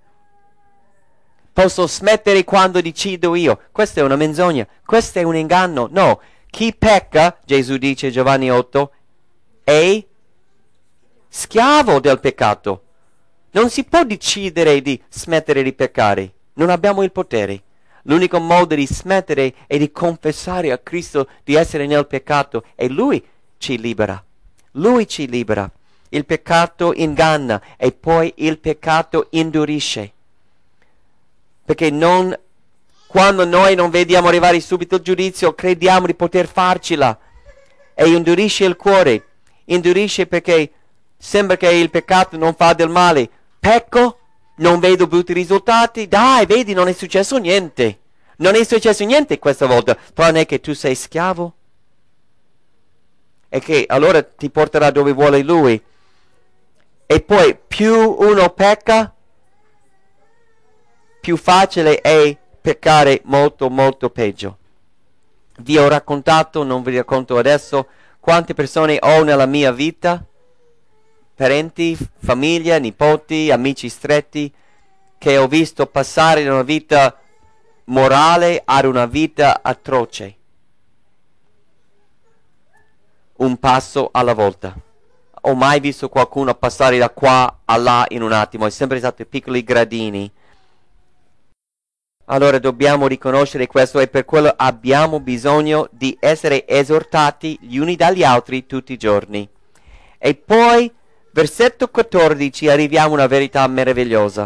Posso smettere quando decido io. Questa è una menzogna, questo è un inganno. No, chi pecca, Gesù dice Giovanni otto, è schiavo del peccato. Non si può decidere di smettere di peccare. Non abbiamo il potere. L'unico modo di smettere è di confessare a Cristo di essere nel peccato e Lui ci libera. Lui ci libera. Il peccato inganna e poi il peccato indurisce. Perché non, quando noi non vediamo arrivare subito il giudizio, crediamo di poter farcela e indurisce il cuore. Indurisce perché sembra che il peccato non fa del male. Pecco, non vedo brutti risultati, dai, vedi, non è successo niente. Non è successo niente questa volta, tranne che tu sei schiavo. E che allora ti porterà dove vuole Lui. E poi più uno pecca, più facile è peccare molto molto peggio. Vi ho raccontato, non vi racconto adesso, quante persone ho nella mia vita, parenti, famiglia, nipoti, amici stretti, che ho visto passare da una vita morale ad una vita atroce. Un passo alla volta. Ho mai visto qualcuno passare da qua a là in un attimo, è sempre stato piccoli gradini. Allora dobbiamo riconoscere questo e per quello abbiamo bisogno di essere esortati gli uni dagli altri tutti i giorni. E poi, versetto quattordici, arriviamo a una verità meravigliosa.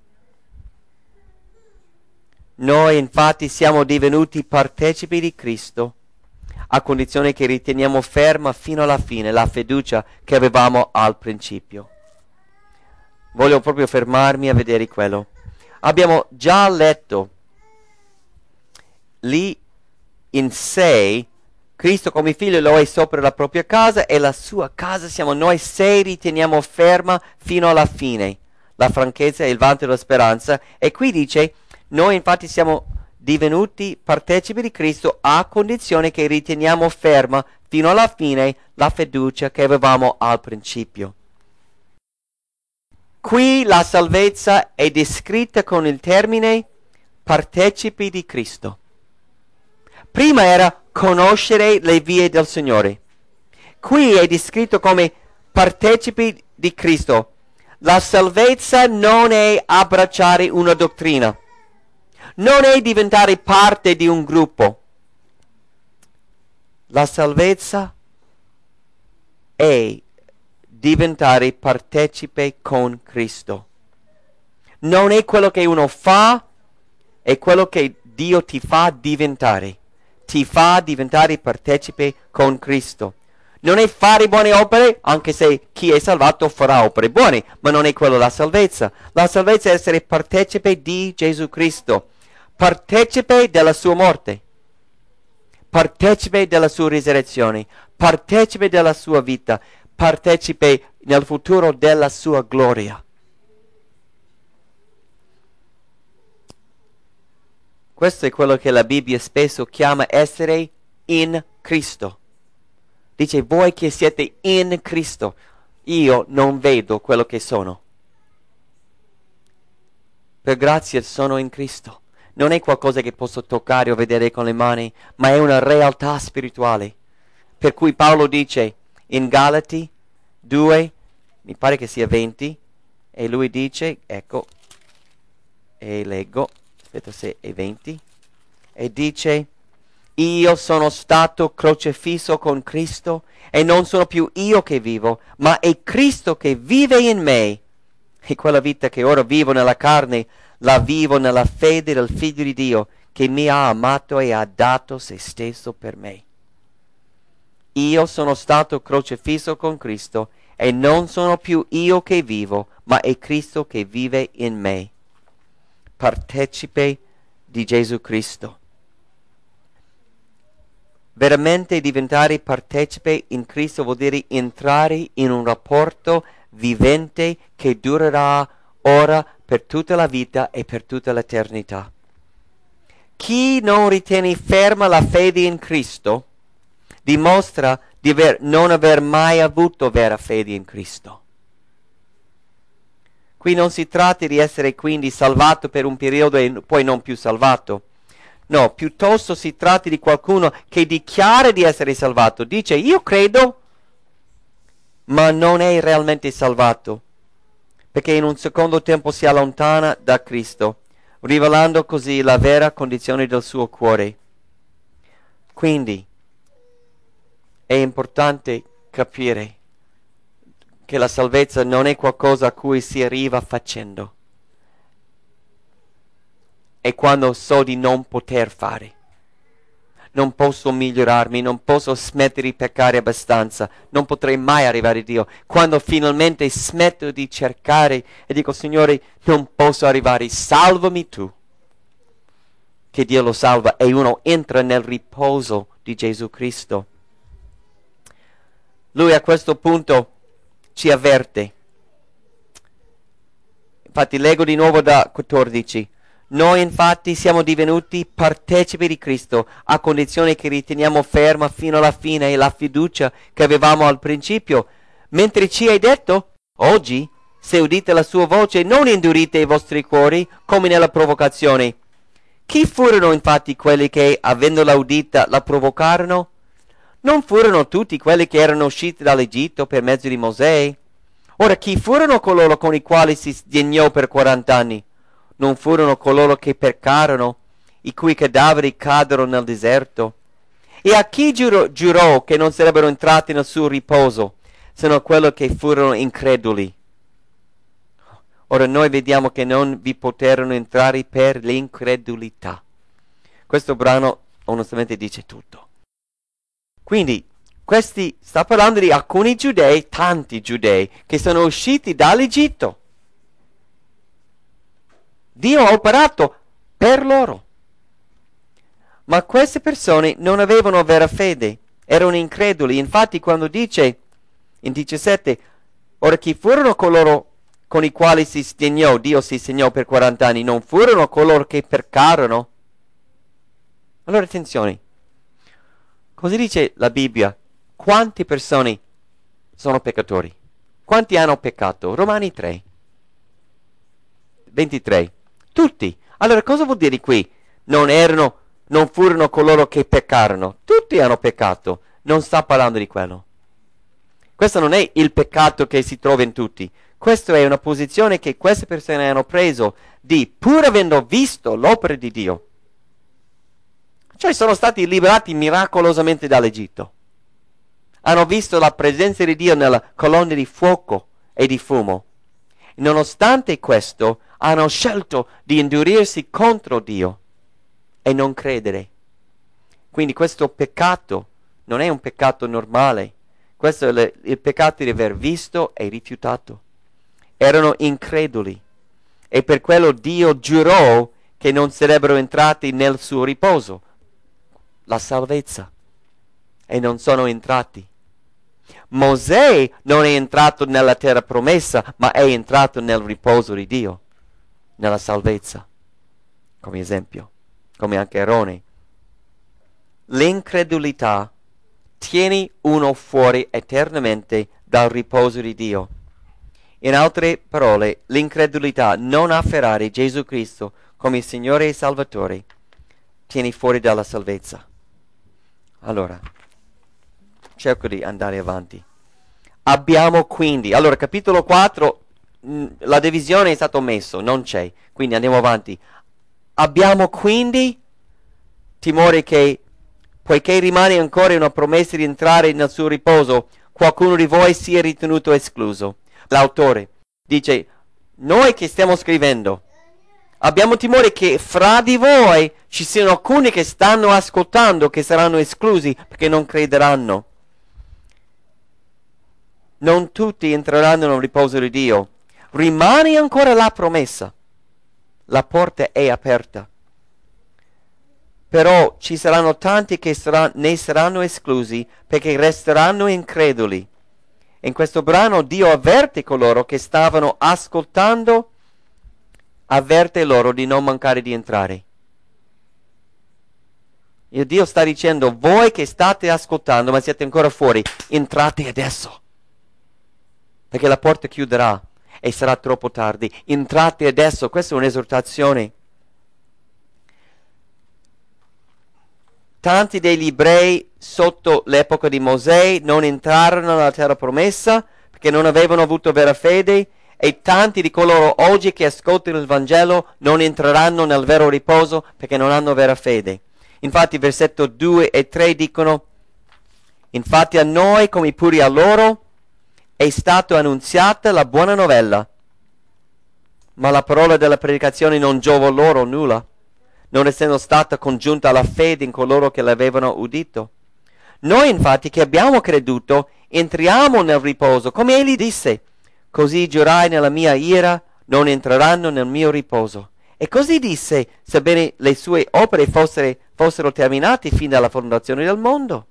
Noi infatti siamo divenuti partecipi di Cristo, a condizione che riteniamo ferma fino alla fine la fiducia che avevamo al principio. Voglio proprio fermarmi a vedere quello. Abbiamo già letto lì in sé Cristo come figlio lo è sopra la propria casa e la sua casa siamo noi se riteniamo ferma fino alla fine la franchezza e il vanto della speranza. E qui dice: noi infatti siamo divenuti partecipi di Cristo a condizione che riteniamo ferma fino alla fine la fiducia che avevamo al principio. Qui la salvezza è descritta con il termine partecipi di Cristo. Prima era conoscere le vie del Signore. Qui è descritto come partecipi di Cristo. La salvezza non è abbracciare una dottrina. Non è diventare parte di un gruppo. La salvezza è diventare partecipe con Cristo. Non è quello che uno fa, è quello che Dio ti fa diventare. Ti fa diventare partecipe con Cristo. Non è fare buone opere, anche se chi è salvato farà opere buone, ma non è quello la salvezza. La salvezza è essere partecipe di Gesù Cristo, partecipe della sua morte, partecipe della sua risurrezione, partecipe della sua vita, partecipe nel futuro della sua gloria. Questo è quello che la Bibbia spesso chiama essere in Cristo. Dice: voi che siete in Cristo, io non vedo quello che sono. Per grazia sono in Cristo. Non è qualcosa che posso toccare o vedere con le mani, ma è una realtà spirituale. Per cui Paolo dice in Galati due, mi pare che sia venti, e lui dice, ecco, e leggo, aspetta se è venti, e dice: io sono stato crocifisso con Cristo e non sono più io che vivo, ma è Cristo che vive in me. E quella vita che ora vivo nella carne, la vivo nella fede del Figlio di Dio, che mi ha amato e ha dato se stesso per me. Io sono stato crocifisso con Cristo e non sono più io che vivo, ma è Cristo che vive in me. Partecipe di Gesù Cristo. Veramente diventare partecipe in Cristo vuol dire entrare in un rapporto vivente che durerà ora, per tutta la vita e per tutta l'eternità. Chi non ritiene ferma la fede in Cristo dimostra di aver, non aver mai avuto vera fede in Cristo. Qui non si tratta di essere quindi salvato per un periodo e poi non più salvato. No, piuttosto si tratta di qualcuno che dichiara di essere salvato. Dice, io credo, ma non è realmente salvato, perché in un secondo tempo si allontana da Cristo, rivelando così la vera condizione del suo cuore. Quindi è importante capire che la salvezza non è qualcosa a cui si arriva facendo. È quando so di non poter fare. Non posso migliorarmi, non posso smettere di peccare abbastanza, non potrei mai arrivare a Dio. Quando finalmente smetto di cercare e dico, Signore, non posso arrivare, salvami tu. Che Dio lo salva e uno entra nel riposo di Gesù Cristo. Lui a questo punto ci avverte. Infatti leggo di nuovo da quattordici. Noi infatti siamo divenuti partecipi di Cristo a condizione che riteniamo ferma fino alla fine la fiducia che avevamo al principio, mentre ci hai detto, oggi, se udite la sua voce, non indurite i vostri cuori come nella provocazione. Chi furono infatti quelli che, avendola udita, la provocarono? Non furono tutti quelli che erano usciti dall'Egitto per mezzo di Mosè? Ora chi furono coloro con i quali si sdegnò per quarant'anni? Non furono coloro che peccarono, i cui cadaveri caddero nel deserto? E a chi giurò, giurò che non sarebbero entrati nel suo riposo, se non quello che furono increduli? Ora noi vediamo che non vi poterono entrare per l'incredulità. Questo brano onestamente dice tutto. Quindi, questi sta parlando di alcuni giudei, tanti giudei, che sono usciti dall'Egitto. Dio ha operato per loro. Ma queste persone non avevano vera fede, erano increduli. Infatti quando dice in diciassette, ora chi furono coloro con i quali si sdegnò, Dio si sdegnò per quaranta anni, non furono coloro che peccarono? Allora attenzione, cosa dice la Bibbia? Quante persone sono peccatori? Quanti hanno peccato? Romani tre, ventitré. Tutti. Allora cosa vuol dire qui? Non erano, non furono coloro che peccarono. Tutti hanno peccato. Non sta parlando di quello. Questo non è il peccato che si trova in tutti. Questa è una posizione che queste persone hanno preso di, pur avendo visto l'opera di Dio, cioè sono stati liberati miracolosamente dall'Egitto. Hanno visto la presenza di Dio nella colonna di fuoco e di fumo. Nonostante questo, hanno scelto di indurirsi contro Dio e non credere. Quindi questo peccato non è un peccato normale. Questo è le, il peccato di aver visto e rifiutato. Erano increduli e per quello Dio giurò che non sarebbero entrati nel suo riposo, la salvezza, e non sono entrati. Mosè non è entrato nella terra promessa, ma è entrato nel riposo di Dio, nella salvezza, come esempio, come anche Aarone. L'incredulità tiene uno fuori eternamente dal riposo di Dio. In altre parole, l'incredulità, non afferrare Gesù Cristo come Signore e Salvatore, tiene fuori dalla salvezza. Allora, cerco di andare avanti. Abbiamo quindi, allora capitolo quattro, mh, la divisione è stata omessa, non c'è, quindi andiamo avanti. Abbiamo quindi timore che, poiché rimane ancora una promessa di entrare nel suo riposo, qualcuno di voi sia ritenuto escluso. L'autore dice, noi che stiamo scrivendo, abbiamo timore che fra di voi ci siano alcuni che stanno ascoltando che saranno esclusi perché non crederanno. Non tutti entreranno nel riposo di Dio. Rimane ancora la promessa. La porta è aperta. Però ci saranno tanti che sarà, ne saranno esclusi perché resteranno increduli. In questo brano Dio avverte coloro che stavano ascoltando avverte loro di non mancare di entrare. Il Dio sta dicendo, voi che state ascoltando ma siete ancora fuori, entrate adesso. Perché la porta chiuderà e sarà troppo tardi. Entrate adesso, questa è un'esortazione. Tanti degli ebrei sotto l'epoca di Mosè non entrarono nella terra promessa perché non avevano avuto vera fede, e tanti di coloro oggi che ascoltano il Vangelo non entreranno nel vero riposo perché non hanno vera fede. Infatti versetto due e tre dicono, infatti a noi come pure a loro è stata annunziata la buona novella, ma la parola della predicazione non giova loro nulla, non essendo stata congiunta alla fede in coloro che l'avevano udito. Noi infatti che abbiamo creduto entriamo nel riposo, come egli disse, così giurai nella mia ira, non entreranno nel mio riposo. E così disse, sebbene le sue opere fossero, fossero terminate fin dalla fondazione del mondo.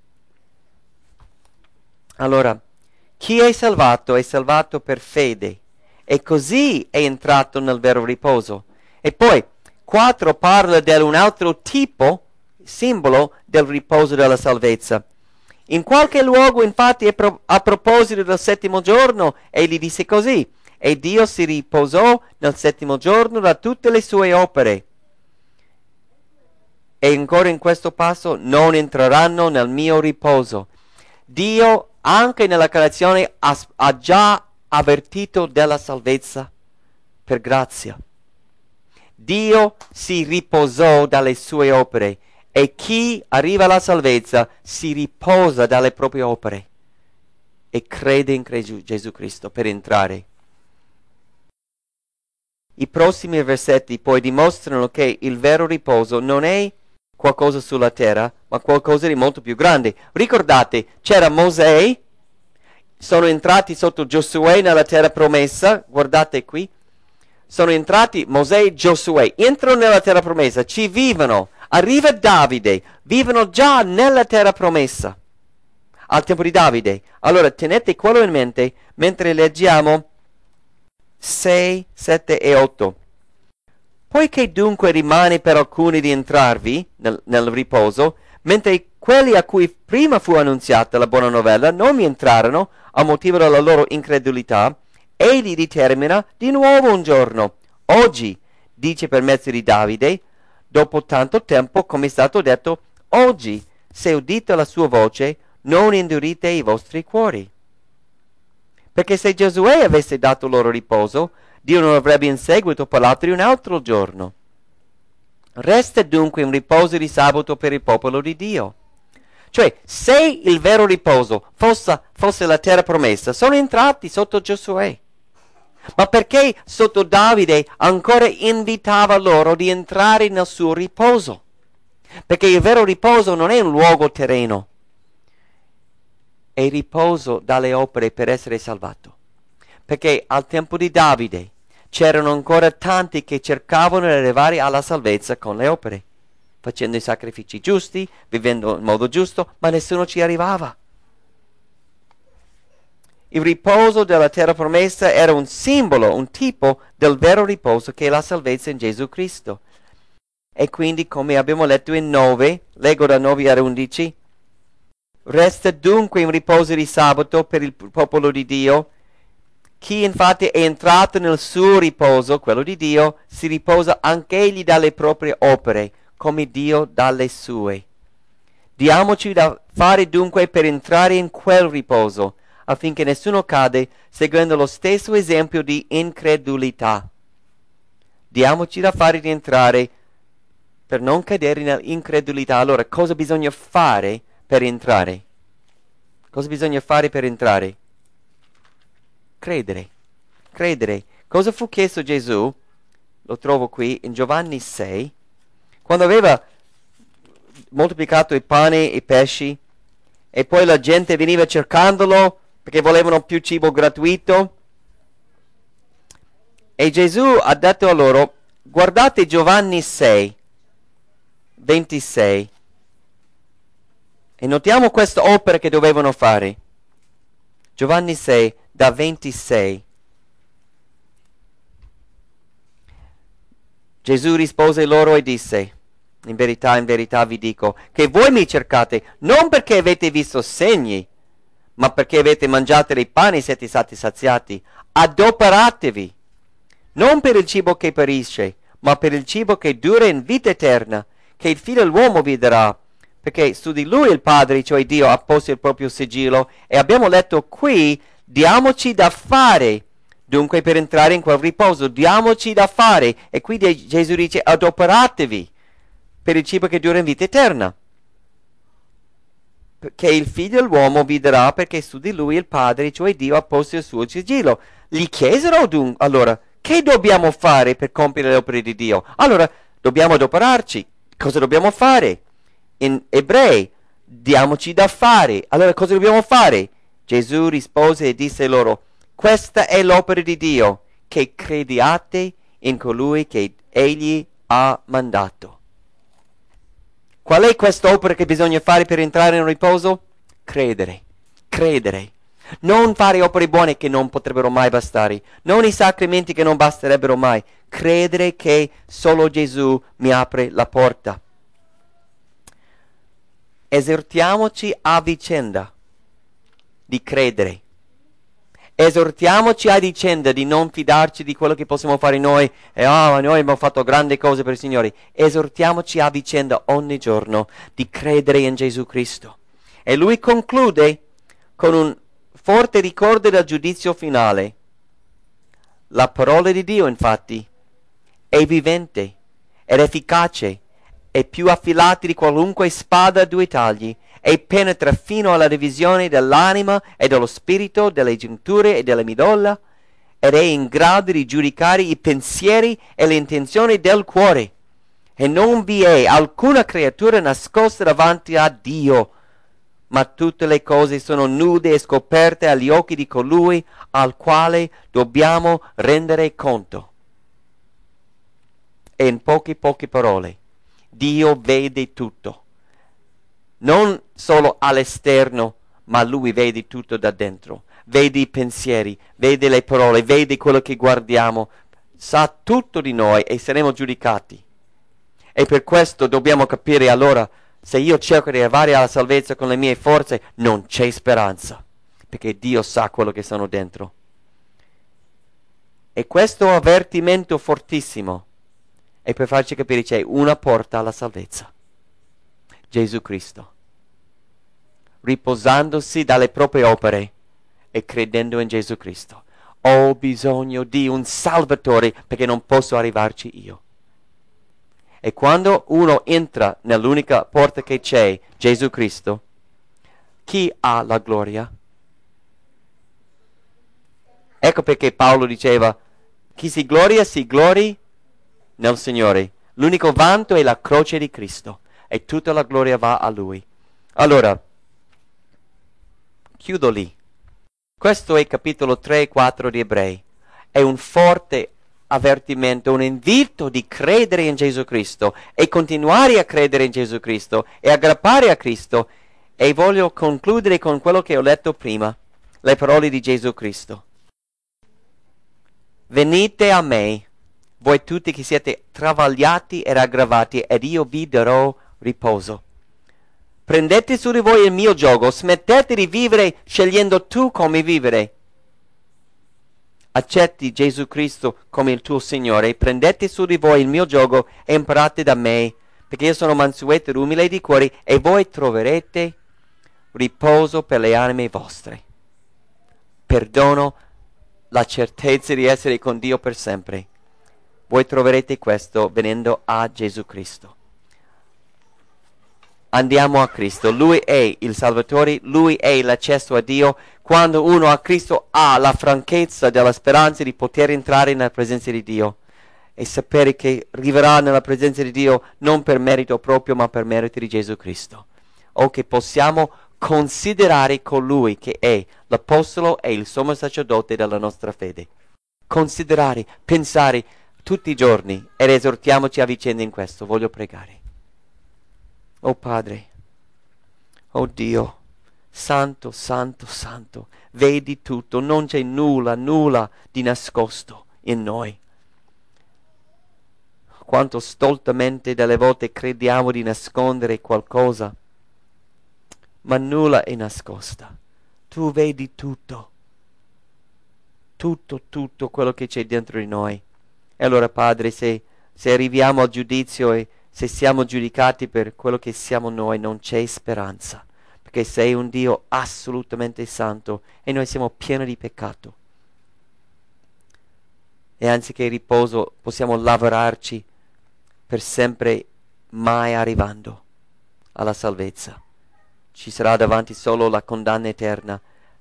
Allora, chi è salvato è salvato per fede, e così è entrato nel vero riposo. E poi, quattro parla di un altro tipo, simbolo del riposo della salvezza. In qualche luogo, infatti, a, pro- a proposito del settimo giorno, egli disse così, e Dio si riposò nel settimo giorno da tutte le sue opere. E ancora in questo passo, non entreranno nel mio riposo. Dio, anche nella creazione, ha, ha già avvertito della salvezza per grazia. Dio si riposò dalle sue opere, e chi arriva alla salvezza si riposa dalle proprie opere e crede in Gesù Cristo per entrare. I prossimi versetti poi dimostrano che il vero riposo non è qualcosa sulla terra, ma qualcosa di molto più grande. Ricordate, c'era Mosè, sono entrati sotto Giosuè nella terra promessa, guardate qui, sono entrati Mosè e Giosuè, entrano nella terra promessa, ci vivono, arriva Davide, vivono già nella terra promessa, al tempo di Davide. Allora tenete quello in mente mentre leggiamo sei, sette e otto. Poiché dunque rimane per alcuni di entrarvi nel, nel riposo, mentre quelli a cui prima fu annunziata la buona novella non vi entrarono a motivo della loro incredulità, egli determina di nuovo un giorno, oggi, dice per mezzo di Davide, dopo tanto tempo, come è stato detto, oggi, se udite la sua voce, non indurite i vostri cuori. Perché se Giosuè avesse dato loro riposo, Dio non avrebbe in seguito parlato di un altro giorno. Resta dunque un riposo di sabato per il popolo di Dio. Cioè, se il vero riposo fosse, fosse la terra promessa, sono entrati sotto Giosuè. Ma perché sotto Davide ancora invitava loro di entrare nel suo riposo? Perché il vero riposo non è un luogo terreno, è riposo dalle opere per essere salvato. Perché al tempo di Davide c'erano ancora tanti che cercavano di arrivare alla salvezza con le opere, facendo i sacrifici giusti, vivendo in modo giusto, ma nessuno ci arrivava. Il riposo della terra promessa era un simbolo, un tipo del vero riposo che è la salvezza in Gesù Cristo. E quindi, come abbiamo letto in nove, leggo da nove a undici, resta dunque un riposo di sabato per il popolo di Dio. Chi infatti è entrato nel suo riposo, quello di Dio, si riposa anche egli dalle proprie opere, come Dio dalle sue. Diamoci da fare dunque per entrare in quel riposo, affinché nessuno cade seguendo lo stesso esempio di incredulità. Diamoci da fare di entrare per non cadere nell'incredulità. Allora, cosa bisogna fare per entrare? Cosa bisogna fare per entrare? Credere. Credere. Cosa fu chiesto Gesù? Lo trovo qui in Giovanni sei, quando aveva moltiplicato i pani e i pesci e poi la gente veniva cercandolo perché volevano più cibo gratuito. E Gesù ha detto a loro, guardate Giovanni sei, ventisei, e notiamo questa opera che dovevano fare. Giovanni sei, da ventisei. Gesù rispose loro e disse: in verità, in verità vi dico che voi mi cercate non perché avete visto segni, ma perché avete mangiato dei pani e siete stati saziati. Adoperatevi, non per il cibo che perisce, ma per il cibo che dura in vita eterna, che il Figlio dell'uomo vi darà, perché su di lui il Padre, cioè Dio, ha posto il proprio sigillo. E abbiamo letto qui: diamoci da fare. Dunque, per entrare in quel riposo, diamoci da fare. E qui Gesù dice: adoperatevi per il cibo che dura in vita eterna, che il Figlio dell'uomo vi darà, perché su di lui il Padre, cioè Dio, ha posto il suo sigillo. Gli chiesero dunque, allora, che dobbiamo fare per compiere le opere di Dio? Allora, dobbiamo adoperarci. Cosa dobbiamo fare? In Ebrei, diamoci da fare. Allora, cosa dobbiamo fare? Gesù rispose e disse loro: questa è l'opera di Dio, che crediate in colui che Egli ha mandato. Qual è questa opera che bisogna fare per entrare in riposo? Credere, credere. Non fare opere buone che non potrebbero mai bastare, non i sacramenti che non basterebbero mai. Credere che solo Gesù mi apre la porta. Esortiamoci a vicenda di credere. Esortiamoci a vicenda di non fidarci di quello che possiamo fare noi. E oh, noi abbiamo fatto grandi cose per il Signore. Esortiamoci a vicenda ogni giorno di credere in Gesù Cristo. E lui conclude con un forte ricordo del giudizio finale. La parola di Dio, infatti, è vivente ed efficace, è più affilata di qualunque spada a due tagli, e penetra fino alla divisione dell'anima e dello spirito, delle giunture e delle midolla, ed è in grado di giudicare i pensieri e le intenzioni del cuore. E non vi è alcuna creatura nascosta davanti a Dio, ma tutte le cose sono nude e scoperte agli occhi di colui al quale dobbiamo rendere conto. E in poche poche parole, Dio vede tutto. Non solo all'esterno, ma Lui vede tutto da dentro. Vede i pensieri, vede le parole, vede quello che guardiamo. Sa tutto di noi e saremo giudicati. E per questo dobbiamo capire allora: se io cerco di arrivare alla salvezza con le mie forze, non c'è speranza, perché Dio sa quello che sono dentro. E questo avvertimento fortissimo è per farci capire: c'è una porta alla salvezza. Gesù Cristo, riposandosi dalle proprie opere e credendo in Gesù Cristo. Ho bisogno di un Salvatore perché non posso arrivarci io. E quando uno entra nell'unica porta che c'è, Gesù Cristo, chi ha la gloria? Ecco perché Paolo diceva: chi si gloria, si glori nel Signore. L'unico vanto è la croce di Cristo e tutta la gloria va a Lui. Allora, chiudo lì. Questo è capitolo tre e quattro di Ebrei. È un forte avvertimento, un invito di credere in Gesù Cristo e continuare a credere in Gesù Cristo e aggrappare a Cristo. E voglio concludere con quello che ho letto prima, le parole di Gesù Cristo. Venite a me, voi tutti che siete travagliati ed aggravati, ed io vi darò riposo. Prendete su di voi il mio giogo, smettete di vivere scegliendo tu come vivere. Accetti Gesù Cristo come il tuo Signore, prendete su di voi il mio giogo e imparate da me, perché io sono mansueto ed umile di cuore, e voi troverete riposo per le anime vostre. Perdono, la certezza di essere con Dio per sempre. Voi troverete questo venendo a Gesù Cristo. Andiamo a Cristo, Lui è il Salvatore, Lui è l'accesso a Dio. Quando uno a Cristo ha la franchezza della speranza di poter entrare nella presenza di Dio e sapere che arriverà nella presenza di Dio non per merito proprio ma per merito di Gesù Cristo. O che possiamo considerare colui che è l'apostolo e il sommo sacerdote della nostra fede. Considerare, pensare tutti i giorni ed esortiamoci a vicenda in questo. Voglio pregare. Oh Padre, oh Dio, santo, santo, santo, vedi tutto, non c'è nulla, nulla di nascosto in noi. quanto stoltamente delle volte crediamo di nascondere qualcosa, ma nulla è nascosta. Tu vedi tutto, tutto, tutto quello che c'è dentro di noi. E allora, Padre, se, se arriviamo al giudizio e se siamo giudicati per quello che siamo noi, non c'è speranza, perché sei un Dio assolutamente santo e noi siamo pieni di peccato. E anziché riposo possiamo lavorarci per sempre, mai arrivando alla salvezza. Ci sarà davanti solo la condanna eterna.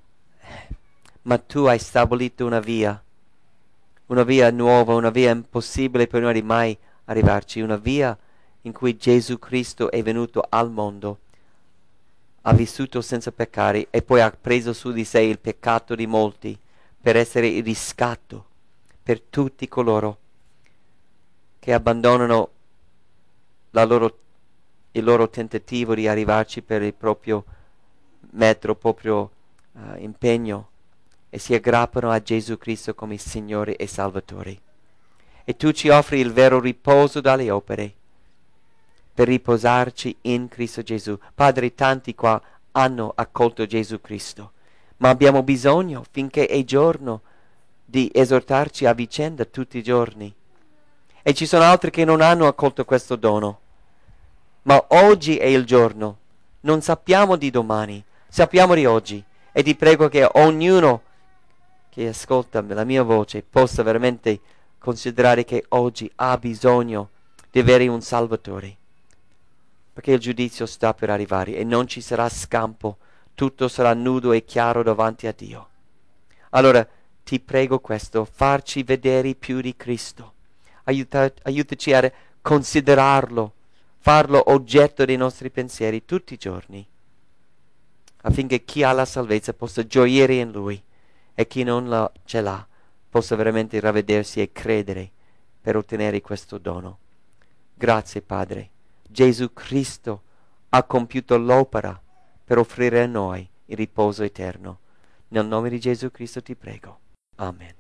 Ma tu hai stabilito una via, una via nuova, una via impossibile per noi di mai arrivarci, una via in cui Gesù Cristo è venuto al mondo, ha vissuto senza peccare e poi ha preso su di sé il peccato di molti per essere il riscatto per tutti coloro che abbandonano la loro, il loro tentativo di arrivarci per il proprio metro, proprio uh, impegno, e si aggrappano a Gesù Cristo come Signore e Salvatore. E tu ci offri il vero riposo dalle opere, per riposarci in Cristo Gesù. Padre, tanti qua hanno accolto Gesù Cristo, ma abbiamo bisogno, finché è giorno, di esortarci a vicenda tutti i giorni. E ci sono altri che non hanno accolto questo dono. Ma oggi è il giorno. Non sappiamo di domani, sappiamo di oggi. E ti prego che ognuno che ascolta la mia voce possa veramente considerare che oggi ha bisogno di avere un Salvatore. Perché il giudizio sta per arrivare e non ci sarà scampo. Tutto sarà nudo e chiaro davanti a Dio. Allora, ti prego questo, farci vedere più di Cristo. Aiuta, aiutaci a considerarlo, farlo oggetto dei nostri pensieri tutti i giorni, affinché chi ha la salvezza possa gioire in Lui e chi non la, ce l'ha possa veramente ravvedersi e credere per ottenere questo dono. Grazie, Padre. Gesù Cristo ha compiuto l'opera per offrire a noi il riposo eterno. Nel nome di Gesù Cristo ti prego. Amen.